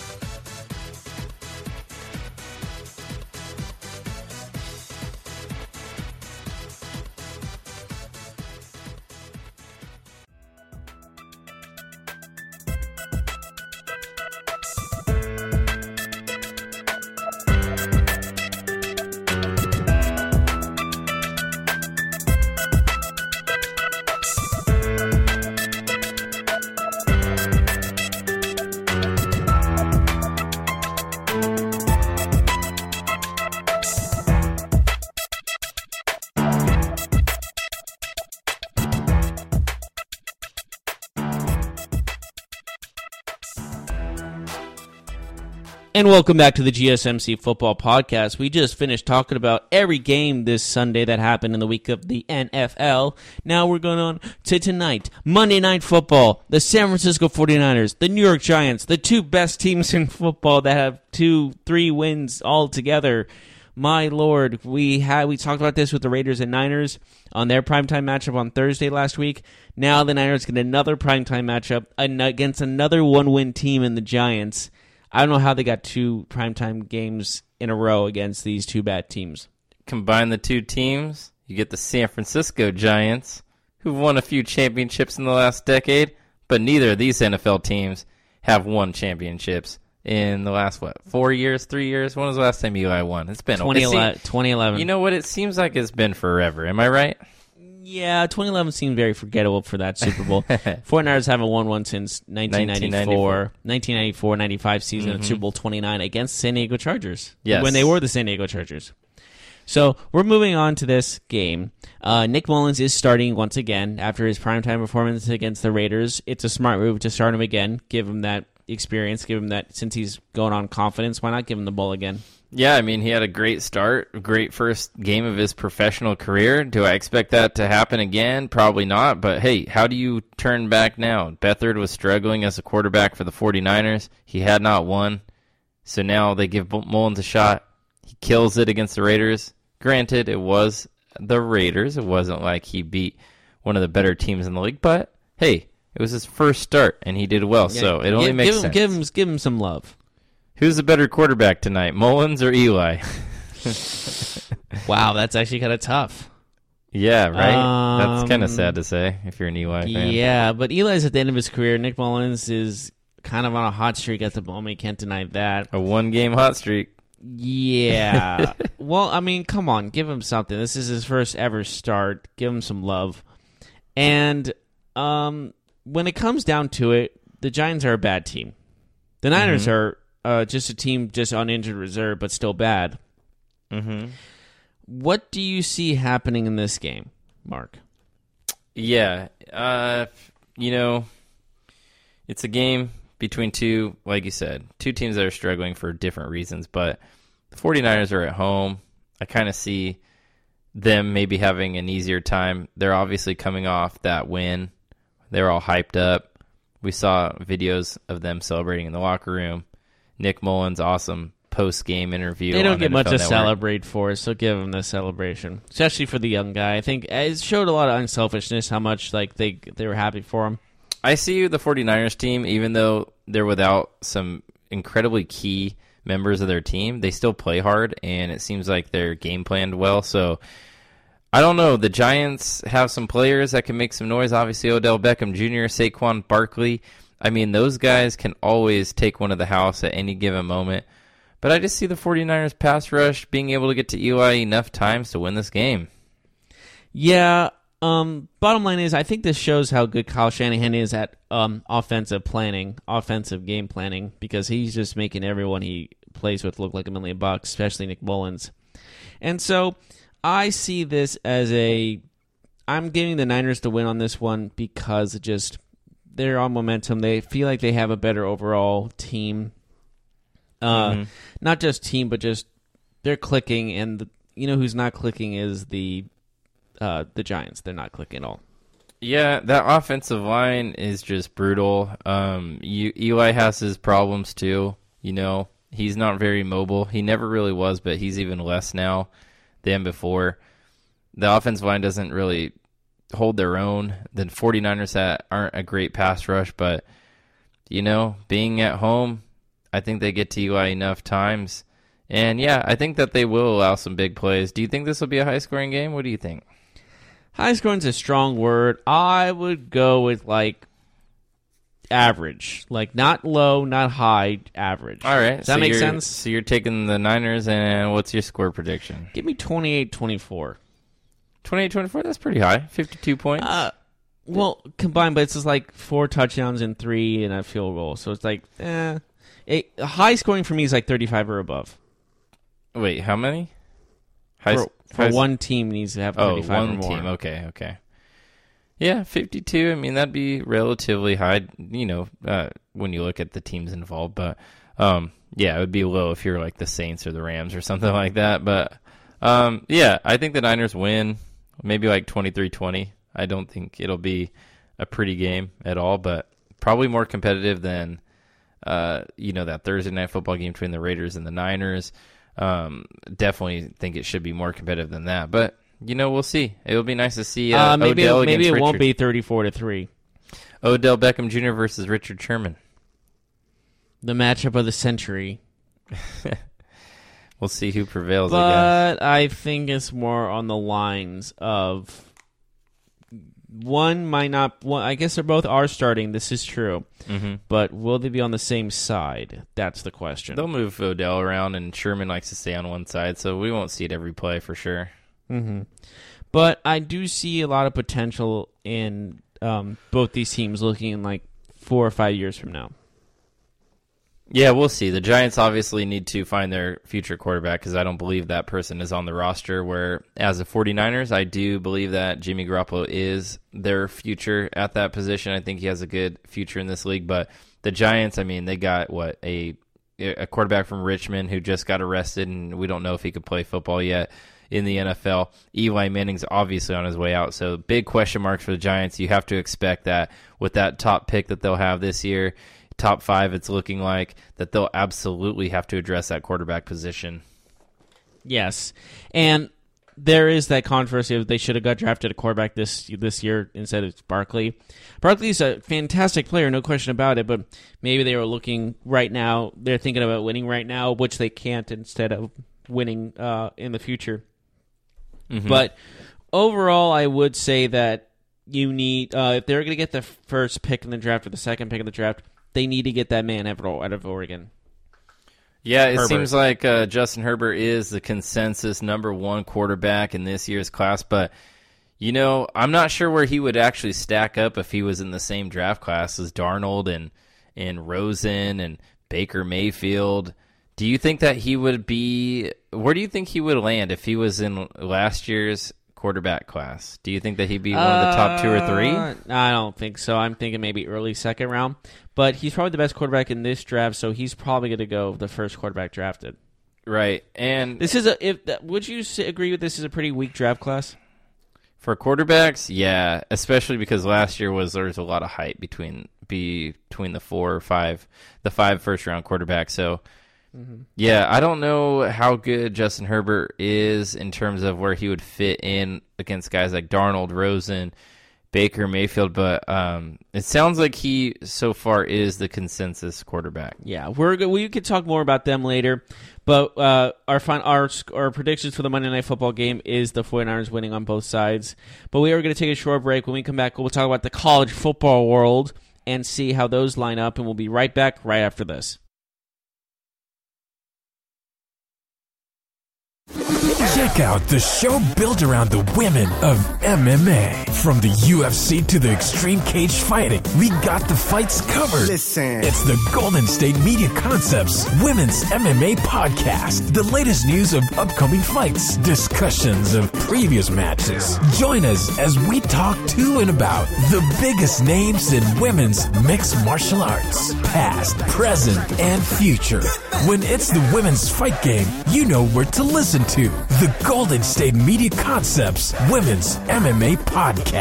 And welcome back to the G S M C Football Podcast. We just finished talking about every game this Sunday that happened in the week of the N F L. Now we're going on to tonight. Monday Night Football. The San Francisco forty-niners, the New York Giants, the two best teams in football that have two, three wins all together. My Lord, we had we talked about this with the Raiders and Niners on their primetime matchup on Thursday last week. Now the Niners get another primetime matchup against another one-win team in the Giants. I don't know how they got two primetime games in a row against these two bad teams. Combine the two teams, you get the San Francisco Giants, who've won a few championships in the last decade, but neither of these N F L teams have won championships in the last, what, four years, three years? When was the last time Eli won? It's been twenty eleven. twenty eleven. You know what? It seems like it's been forever. Am I right? Yeah, twenty eleven seemed very forgettable for that Super Bowl. forty-niners haven't won one since nineteen ninety-four, nineteen ninety-four ninety-five season mm-hmm. of Super Bowl twenty-nine against San Diego Chargers. Yes. When they were the San Diego Chargers. So we're moving on to this game. Uh, Nick Mullins is starting once again after his primetime performance against the Raiders. It's a smart move to start him again, give him that experience, give him that, since he's going on confidence, why not give him the ball again? Yeah, I mean, he had a great start, a great first game of his professional career. Do I expect that to happen again? Probably not, but hey, how do you turn back now? Beathard was struggling as a quarterback for the forty-niners. He had not won, so now they give Mullins a shot. He kills it against the Raiders. Granted, it was the Raiders. It wasn't like he beat one of the better teams in the league, but hey, it was his first start, and he did well, yeah, so it only give, makes give him, sense. Give him, give him some love. Who's the better quarterback tonight, Mullins or Eli? Wow, that's actually kind of tough. Yeah, right? Um, that's kind of sad to say if you're an Eli fan. Yeah, but Eli's at the end of his career. Nick Mullins is kind of on a hot streak at the moment. You can't deny that. A one-game hot streak. Yeah. Well, I mean, come on. Give him something. This is his first ever start. Give him some love. And um, when it comes down to it, the Giants are a bad team. The Niners mm-hmm. are uh, just a team just on injured reserve, but still bad. Mm-hmm. What do you see happening in this game, Mark? Yeah. Uh, you know, it's a game between two, like you said, two teams that are struggling for different reasons, but the 49ers are at home. I kind of see them maybe having an easier time. They're obviously coming off that win. They're all hyped up. We saw videos of them celebrating in the locker room. Nick Mullins, awesome post-game interview. They don't on get N F L much to Network. celebrate for, so give them the celebration, especially for the young guy. I think it showed a lot of unselfishness, how much like they they were happy for him. I see the 49ers team, even though they're without some incredibly key members of their team, they still play hard, and it seems like they're game planned well. So I don't know. The Giants have some players that can make some noise. Obviously, Odell Beckham Junior, Saquon Barkley. I mean, those guys can always take one to the house at any given moment. But I just see the 49ers pass rush being able to get to Eli enough times to win this game. Yeah. Um, bottom line is, I think this shows how good Kyle Shanahan is at um, offensive planning, offensive game planning, because he's just making everyone he plays with look like a million bucks, especially Nick Mullins. And so I see this as a, I'm giving the Niners the win on this one because it just they're on momentum. They feel like they have a better overall team. Uh, mm-hmm. Not just team, but just they're clicking, and the, you know who's not clicking is the uh, the Giants. They're not clicking at all. Yeah, that offensive line is just brutal. Um, you, Eli has his problems too. You know, he's not very mobile. He never really was, but he's even less now than before. The offensive line doesn't really hold their own. The 49ers that aren't a great pass rush, but, you know, being at home, I think they get to Eli enough times. And, yeah, I think that they will allow some big plays. Do you think this will be a high-scoring game? What do you think? High scoring is a strong word. I would go with, like, average. Like, not low, not high, average. All right. Does that so make you're, sense? So you're taking the Niners, and what's your score prediction? Give me twenty-eight twenty-four. twenty-eight twenty-four? That's pretty high. fifty-two points? Uh, well, combined, but it's just like four touchdowns and three and a field goal. So it's like, eh. It, high scoring for me is like thirty-five or above. Wait, how many? High, for for high, one team needs to have oh, thirty-five one or more. team. Okay, okay. Yeah, fifty-two. I mean, that'd be relatively high, you know, uh, when you look at the teams involved. But, um, yeah, it would be low if you're like the Saints or the Rams or something like that. But, um, yeah, I think the Niners win maybe like twenty-three twenty. I don't think it'll be a pretty game at all, but probably more competitive than, uh, you know, that Thursday night football game between the Raiders and the Niners. Um, definitely think it should be more competitive than that. But, you know, we'll see. It'll be nice to see uh, uh, maybe Odell it, maybe against it Richard. won't be thirty-four to three. Odell Beckham Junior versus Richard Sherman. The matchup of the century. We'll see who prevails, but I guess. I think it's more on the lines of one might not. One, I guess they both are starting. This is true. Mm-hmm. But will they be on the same side? That's the question. They'll move Odell around, and Sherman likes to stay on one side, so we won't see it every play for sure. Mm-hmm. But I do see a lot of potential in um, both these teams looking in like four or five years from now. Yeah, we'll see. The Giants obviously need to find their future quarterback because I don't believe that person is on the roster, where as the 49ers, I do believe that Jimmy Garoppolo is their future at that position. I think he has a good future in this league. But the Giants, I mean, they got, what, a a quarterback from Richmond who just got arrested, and we don't know if he could play football yet in the N F L. Eli Manning's obviously on his way out, so big question marks for the Giants. You have to expect that with that top pick that they'll have this year, top five, it's looking like, that they'll absolutely have to address that quarterback position. Yes. And there is that controversy of they should have got drafted a quarterback this this year instead of Barkley. Barkley's a fantastic player, no question about it, but maybe they were looking right now, they're thinking about winning right now, which they can't instead of winning uh, in the future. Mm-hmm. But overall, I would say that you need, uh, if they're going to get the first pick in the draft or the second pick in the draft, they need to get that man out of Oregon. Yeah, it Herbert. seems like uh, Justin Herbert is the consensus number one quarterback in this year's class, but, you know, I'm not sure where he would actually stack up if he was in the same draft class as Darnold and, and Rosen and Baker Mayfield. Do you think that he would be – where do you think he would land if he was in last year's quarterback class? Do you think that he'd be one of the top two or three? Uh, I don't think so. I'm thinking maybe early second round. But he's probably the best quarterback in this draft, so he's probably going to go the first quarterback drafted. Right. And this is a if would you agree with this is a pretty weak draft class? For quarterbacks, yeah, especially because last year was there was a lot of hype between between the four or five the five first round quarterbacks. So mm-hmm. yeah, I don't know how good Justin Herbert is in terms of where he would fit in against guys like Darnold, Rosen, Baker Mayfield, but um, it sounds like he so far is the consensus quarterback. Yeah, we're go- we could talk more about them later, but uh, our, fin- our our predictions for the Monday Night Football game is the 49ers winning on both sides. But we are going to take a short break. When we come back, we'll talk about the college football world and see how those line up, and we'll be right back right after this. Check out the show built around the women of M M A. From the U F C to the extreme cage fighting, we got the fights covered. Listen. It's the Golden State Media Concepts Women's M M A Podcast. The latest news of upcoming fights, discussions of previous matches. Join us as we talk to and about the biggest names in women's mixed martial arts. Past, present, and future. When it's the women's fight game, you know where to listen to. The Golden State Media Concepts Women's M M A Podcast.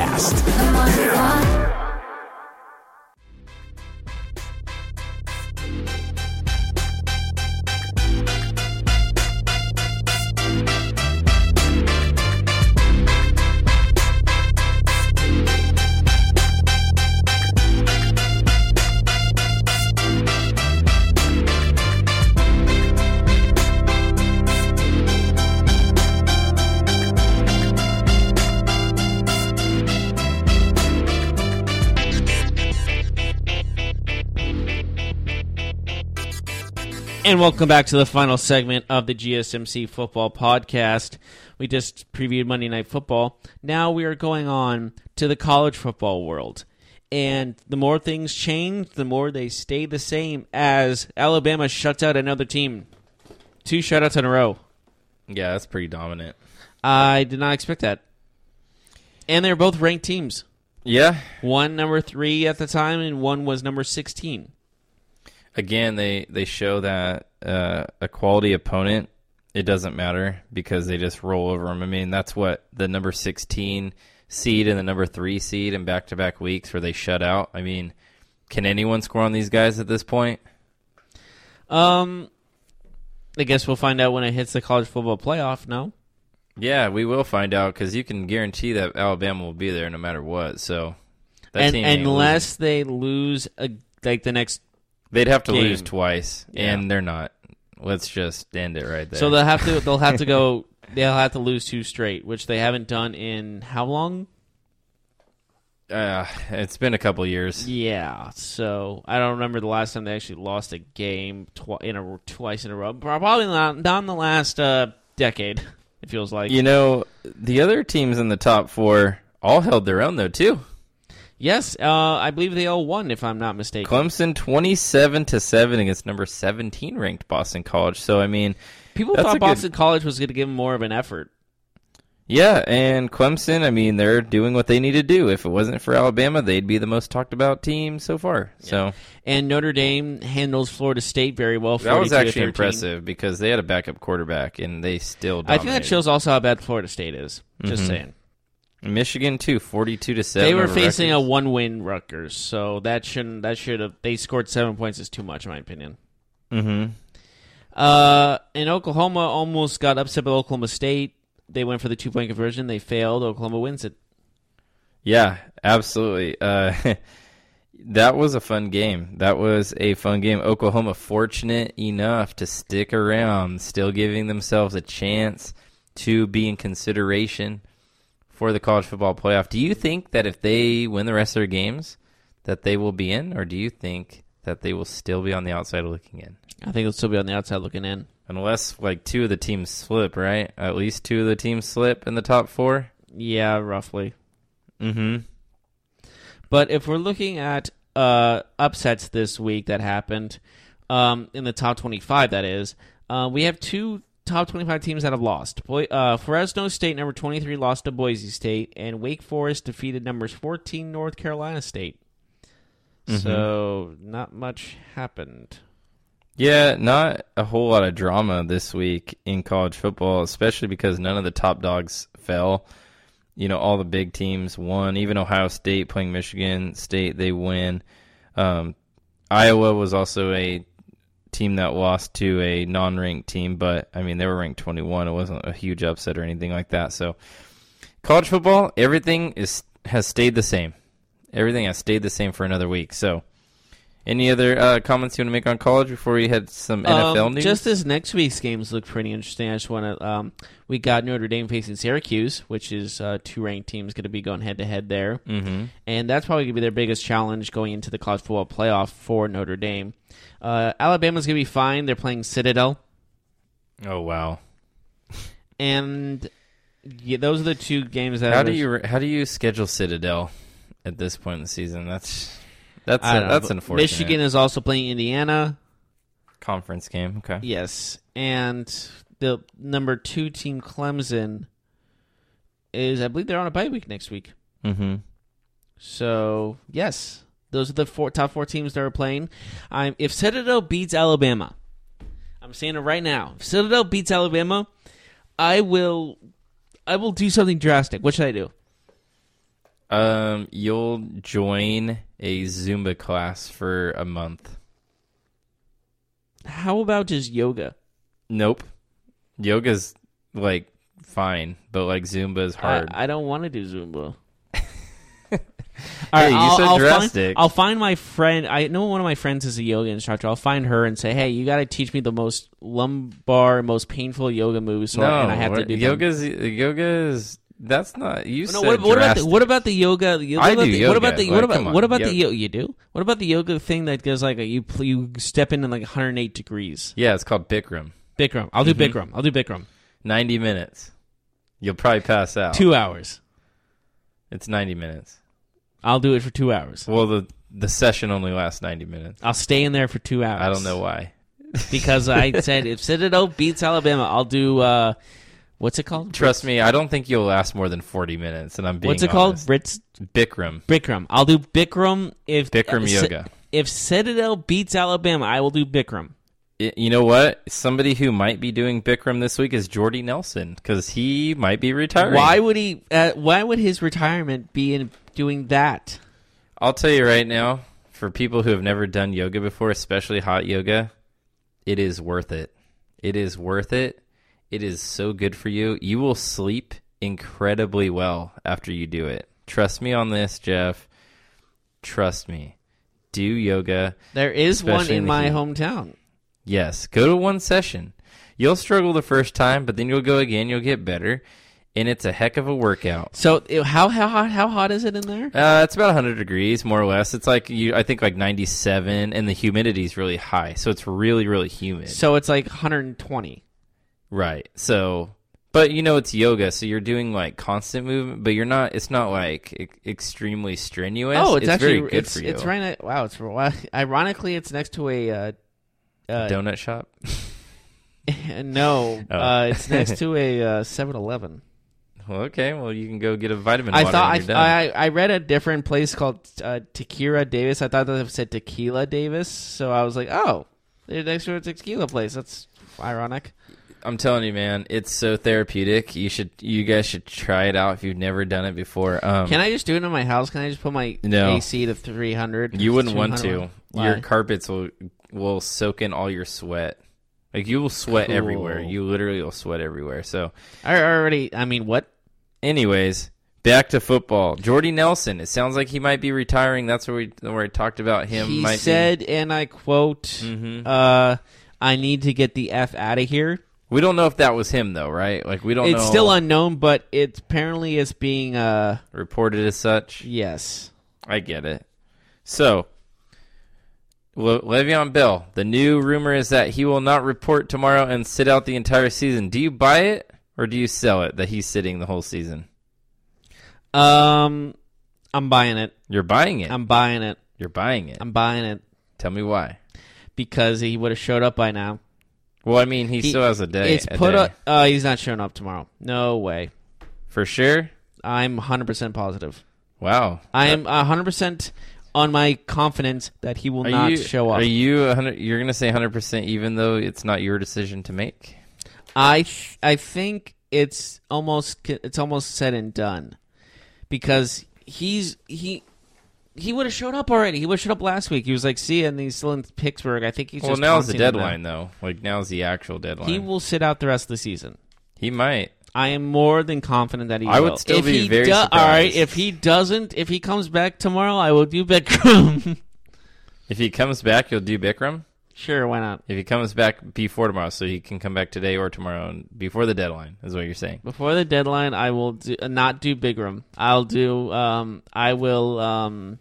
And welcome back to the final segment of the G S M C Football Podcast. We just previewed Monday Night Football. Now we are going on to the college football world. And the more things change, the more they stay the same as Alabama shuts out another team. Two shutouts in a row. Yeah, that's pretty dominant. I did not expect that. And they're both ranked teams. Yeah. One number three at the time, and one was number sixteen. Again, they, they show that uh, a quality opponent, it doesn't matter because they just roll over them. I mean, that's what the number sixteen seed and the number three seed in back-to-back weeks where they shut out. I mean, can anyone score on these guys at this point? Um, I guess we'll find out when it hits the college football playoff, no? Yeah, we will find out because you can guarantee that Alabama will be there no matter what. So, that and team ain't unless losing. they lose a, like the next They'd have to game. lose twice, Yeah. and they're not. Let's just end it right there. So they'll have to they'll have to go they'll have to lose two straight, which they haven't done in how long? Uh, it's been a couple years. Yeah, so I don't remember the last time they actually lost a game twi- in a twice in a row. Probably not, not in the last uh, decade. It feels like. You know, the other teams in the top four all held their own though too. Yes, uh, I believe they all won, if I'm not mistaken. Clemson twenty-seven to seven against number seventeen ranked Boston College. So I mean, people that's thought a Boston good... College was going to give them more of an effort. Yeah, and Clemson, I mean, they're doing what they need to do. If it wasn't for Alabama, they'd be the most talked about team so far. Yeah. So, and Notre Dame handles Florida State very well. That was actually impressive because they had a backup quarterback and they still dominated. I think that shows also how bad Florida State is. Just mm-hmm. saying. Michigan too, forty-two to seven. They were facing Rutgers. a one-win Rutgers, so that shouldn't. That should have. They scored seven points is too much, in my opinion. Mm-hmm. Uh, and Oklahoma almost got upset by Oklahoma State. they went for the two-point conversion. They failed. Oklahoma wins it. Yeah, absolutely. Uh, that was a fun game. That was a fun game. Oklahoma fortunate enough to stick around, still giving themselves a chance to be in consideration for the college football playoff. Do you think that if they win the rest of their games that they will be in, or do you think that they will still be on the outside looking in? I think they'll still be on the outside looking in. Unless, like, two of the teams slip, right? At least two of the teams slip in the top four? Yeah, roughly. Mm-hmm. But if we're looking at uh, upsets this week that happened, um, in the top twenty-five, that is, uh, we have two top twenty-five teams that have lost. Boy, uh, Fresno State, number twenty-three, lost to Boise State, and Wake Forest defeated numbers fourteen, North Carolina State. Mm-hmm. So, not much happened. Yeah, not a whole lot of drama this week in college football, especially because none of the top dogs fell. You know, all the big teams won. Even Ohio State playing Michigan State, they win. Um, Iowa was also a team that lost to a non-ranked team, but, I mean, they were ranked twenty-one. It wasn't a huge upset or anything like that. So, college football, everything is has stayed the same. Everything has stayed the same for another week. So, any other uh, comments you want to make on college before we had some N F L um, news? Just this next week's games look pretty interesting. I just want to. Um, we got Notre Dame facing Syracuse, which is uh, two ranked teams going to be going head to head there, mm-hmm. and that's probably going to be their biggest challenge going into the college football playoff for Notre Dame. Uh, Alabama's going to be fine. They're playing Citadel. Oh wow! And yeah, those are the two games that. How I do was, you how do you schedule Citadel at this point in the season? That's that's I a, don't know, that's but unfortunate. Michigan is also playing Indiana. Conference game, okay. Yes, and the number two team Clemson is, I believe, they're on a bye week next week. Mm-hmm. So yes, those are the four top four teams that are playing. I'm if Citadel beats Alabama, I'm saying it right now. If Citadel beats Alabama, I will, I will do something drastic. What should I do? Um, you'll join a Zumba class for a month. How about just yoga? Nope. Yoga's, like, fine, but, like, Zumba is hard. I, I don't want to do Zumba. Hey, right, you I'll, said I'll drastic. Find, I'll find my friend. I know one of my friends is a yoga instructor. I'll find her and say, "Hey, you got to teach me the most lumbar, most painful yoga moves." So no, and I have to do yoga's yoga is that's not you no, said what, what about the, drastic. what about the yoga? What I about do the, yoga. What about the like, what about come on, what about the yoga. yoga? You do? What about the yoga thing that goes like a, you you step in in like one hundred eight degrees? Yeah, it's called Bikram. Bikram. I'll do Mm-hmm. Bikram. I'll do Bikram. Ninety minutes. You'll probably pass out. Two hours. It's ninety minutes. I'll do it for two hours. Well, the the session only lasts ninety minutes. I'll stay in there for two hours. I don't know why. Because I said if Citadel beats Alabama, I'll do. Uh, what's it called? Trust me, I don't think you'll last more than forty minutes, and I'm being What's it honest. called? Brits. Bikram. Bikram. I'll do Bikram if Bikram uh, yoga. If Citadel beats Alabama, I will do Bikram. It, you know what? Somebody who might be doing Bikram this week is Jordy Nelson, because he might be retiring. Why would he? Uh, why would his retirement be in doing that? I'll tell you right now, for people who have never done yoga before, especially hot yoga, it is worth it. It is worth it. It is so good for you. You will sleep incredibly well after you do it. Trust me on this, Jeff. Trust me. Do yoga. There is one Especially in in the my heat. hometown. Yes, go to one session. You'll struggle the first time, but then you'll go again. You'll get better, and it's a heck of a workout. So it- how how hot how hot is it in there? Uh, it's about one hundred degrees, more or less. It's like you, I think, like ninety-seven, and the humidity is really high, so it's really, really humid. So it's like one hundred twenty. Right. So, but you know, it's yoga, so you're doing like constant movement, but you're not. It's not like e- extremely strenuous. Oh, it's, actually very good it's for you. it's right. At, wow, it's well, ironically it's next to a. Uh, uh, Donut shop. no, Oh. uh, it's next to a uh, seven eleven. Well, okay. Well, you can go get a vitamin I water thought when I, you're done. I I read a different place called uh, Tequila Davis. I thought that it said Tequila Davis, so I was like, oh, they're next to a tequila place. That's ironic. I'm telling you, man, it's so therapeutic. You should, you guys should try it out if you've never done it before. Um, Can I just do it in my house? Can I just put my No. A C to three hundred? You wouldn't want to. Why? Your carpets will will soak in all your sweat. Like, you will sweat Cool. everywhere. You literally will sweat everywhere. So, I already, I mean, what? anyways, back to football. Jordy Nelson. It sounds like he might be retiring. That's where we where I talked about him. He might said, be. and I quote, Mhm. uh, I need to get the F out of here. We don't know if that was him, though, right? Like, we don't It's know. still unknown, but it apparently is being, uh, reported as such. yes. I get it. So, Le- Le'Veon Bell. The new rumor is that he will not report tomorrow and sit out the entire season. Do you buy it or do you sell it that he's sitting the whole season? Um, I'm buying it. You're buying it. I'm buying it. You're buying it. I'm buying it Tell me why. because he would have showed up by now. Well, I mean, he, He- still has a day. It's a put day. up. Uh, he's not showing up tomorrow. No way. For sure? I'm one hundred percent positive. Wow. I am one hundred percent on my confidence that he will Are not you, show up. Are you one hundred, you're going to say one hundred percent even though it's not your decision to make? I th- I think it's almost it's almost said and done because he's he he would have showed up already. He would have showed up last week. He was like, "See," and he's still in Pittsburgh. I think he's Well, just now's the taunting them now. deadline, though. Like, now's the actual deadline. He will sit out the rest of the season. He might. I am more than confident that he I will. would still if be he very do- All right, surprised. if he doesn't, if he comes back tomorrow, I will do Bikram. If he comes back, you'll do Bikram? Sure, why not? If he comes back before tomorrow, so he can come back today or tomorrow and before the deadline, is what you're saying. Before the deadline, I will do, uh, not do Bikram. I'll do. Um, I will. Um,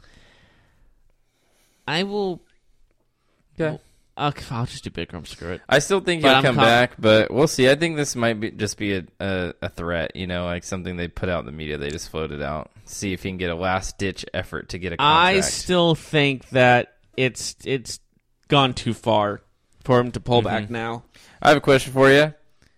I will. Okay. Okay, I'll just do Bikram. Screw it. I still think But he'll I'm come com- back, but we'll see. I think this might be just be a, a, a threat, you know, like something they put out in the media. They just floated out. See if he can get a last-ditch effort to get a contract. I still think that it's it's gone too far for him to pull Mm-hmm. back now. I have a question for you.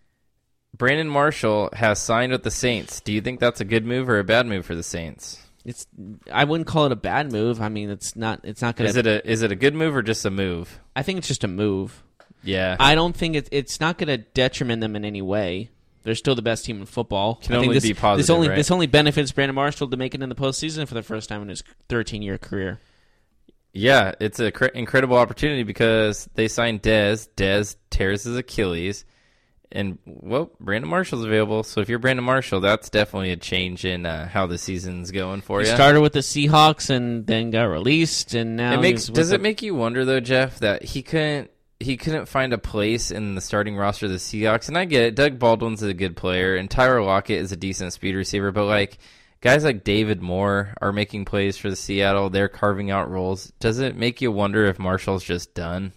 Brandon Marshall has signed with the Saints. Do you think that's a good move or a bad move for the Saints? It's. I wouldn't call it a bad move. I mean, it's not. It's not gonna. Is it a is it a good move or just a move? I think it's just a move. Yeah. I don't think it's it's not going to detriment them in any way. They're still the best team in football. Can I think only this, be positive, This only right? this only benefits Brandon Marshall to make it in the postseason for the first time in his thirteen-year career. Yeah, it's an cr- incredible opportunity because they signed Dez. Dez tears his Achilles. And, well, Brandon Marshall's available. So if you're Brandon Marshall, that's definitely a change in uh, how the season's going for He you. started with the Seahawks and then got released, and now It makes he's with does the- it make you wonder though, Jeff, that he couldn't he couldn't find a place in the starting roster of the Seahawks? And I get it, Doug Baldwin's a good player, and Tyler Lockett is a decent speed receiver, but like guys like David Moore are making plays for the Seattle. They're carving out roles. Does it make you wonder if Marshall's just done?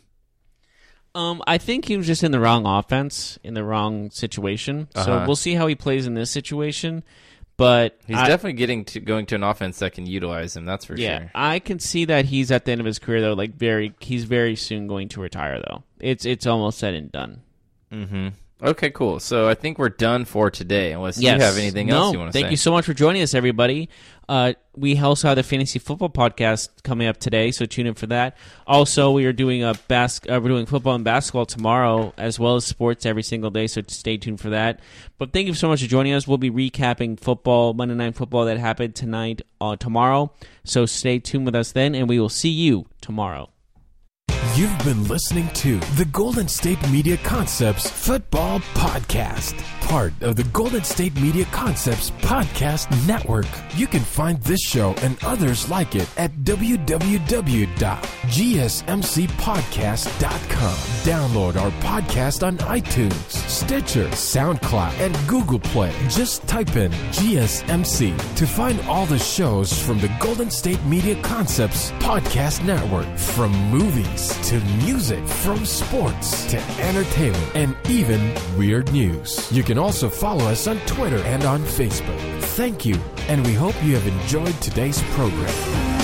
Um, I think he was just in the wrong offense, in the wrong situation. So Uh-huh. we'll see how he plays in this situation. But He's I, definitely getting to going to an offense that can utilize him. That's for yeah, sure. I can see that he's at the end of his career though. Like very, he's very soon going to retire though. It's it's almost said and done. Mm-hmm. Okay, cool. So I think we're done for today, unless Yes. you have anything no, else you want to say. Thank you so much for joining us, everybody. Uh, we also have the Fantasy Football Podcast coming up today, so tune in for that. Also, we are doing a bas- uh, we're doing football and basketball tomorrow, as well as sports every single day, so stay tuned for that. But thank you so much for joining us. We'll be recapping football, Monday Night Football that happened tonight, uh, tomorrow. So stay tuned with us then, and we will see you tomorrow. You've been listening to the Golden State Media Concepts Football Podcast, part of the Golden State Media Concepts Podcast Network. You can find this show and others like it at w w w dot g s m c podcast dot com. Download our podcast on iTunes, Stitcher, SoundCloud, and Google Play. Just type in G S M C to find all the shows from the Golden State Media Concepts Podcast Network, from movies to music, from sports to entertainment, and even weird news. You can also follow us on Twitter and on Facebook. Thank you, and we hope you have enjoyed today's program.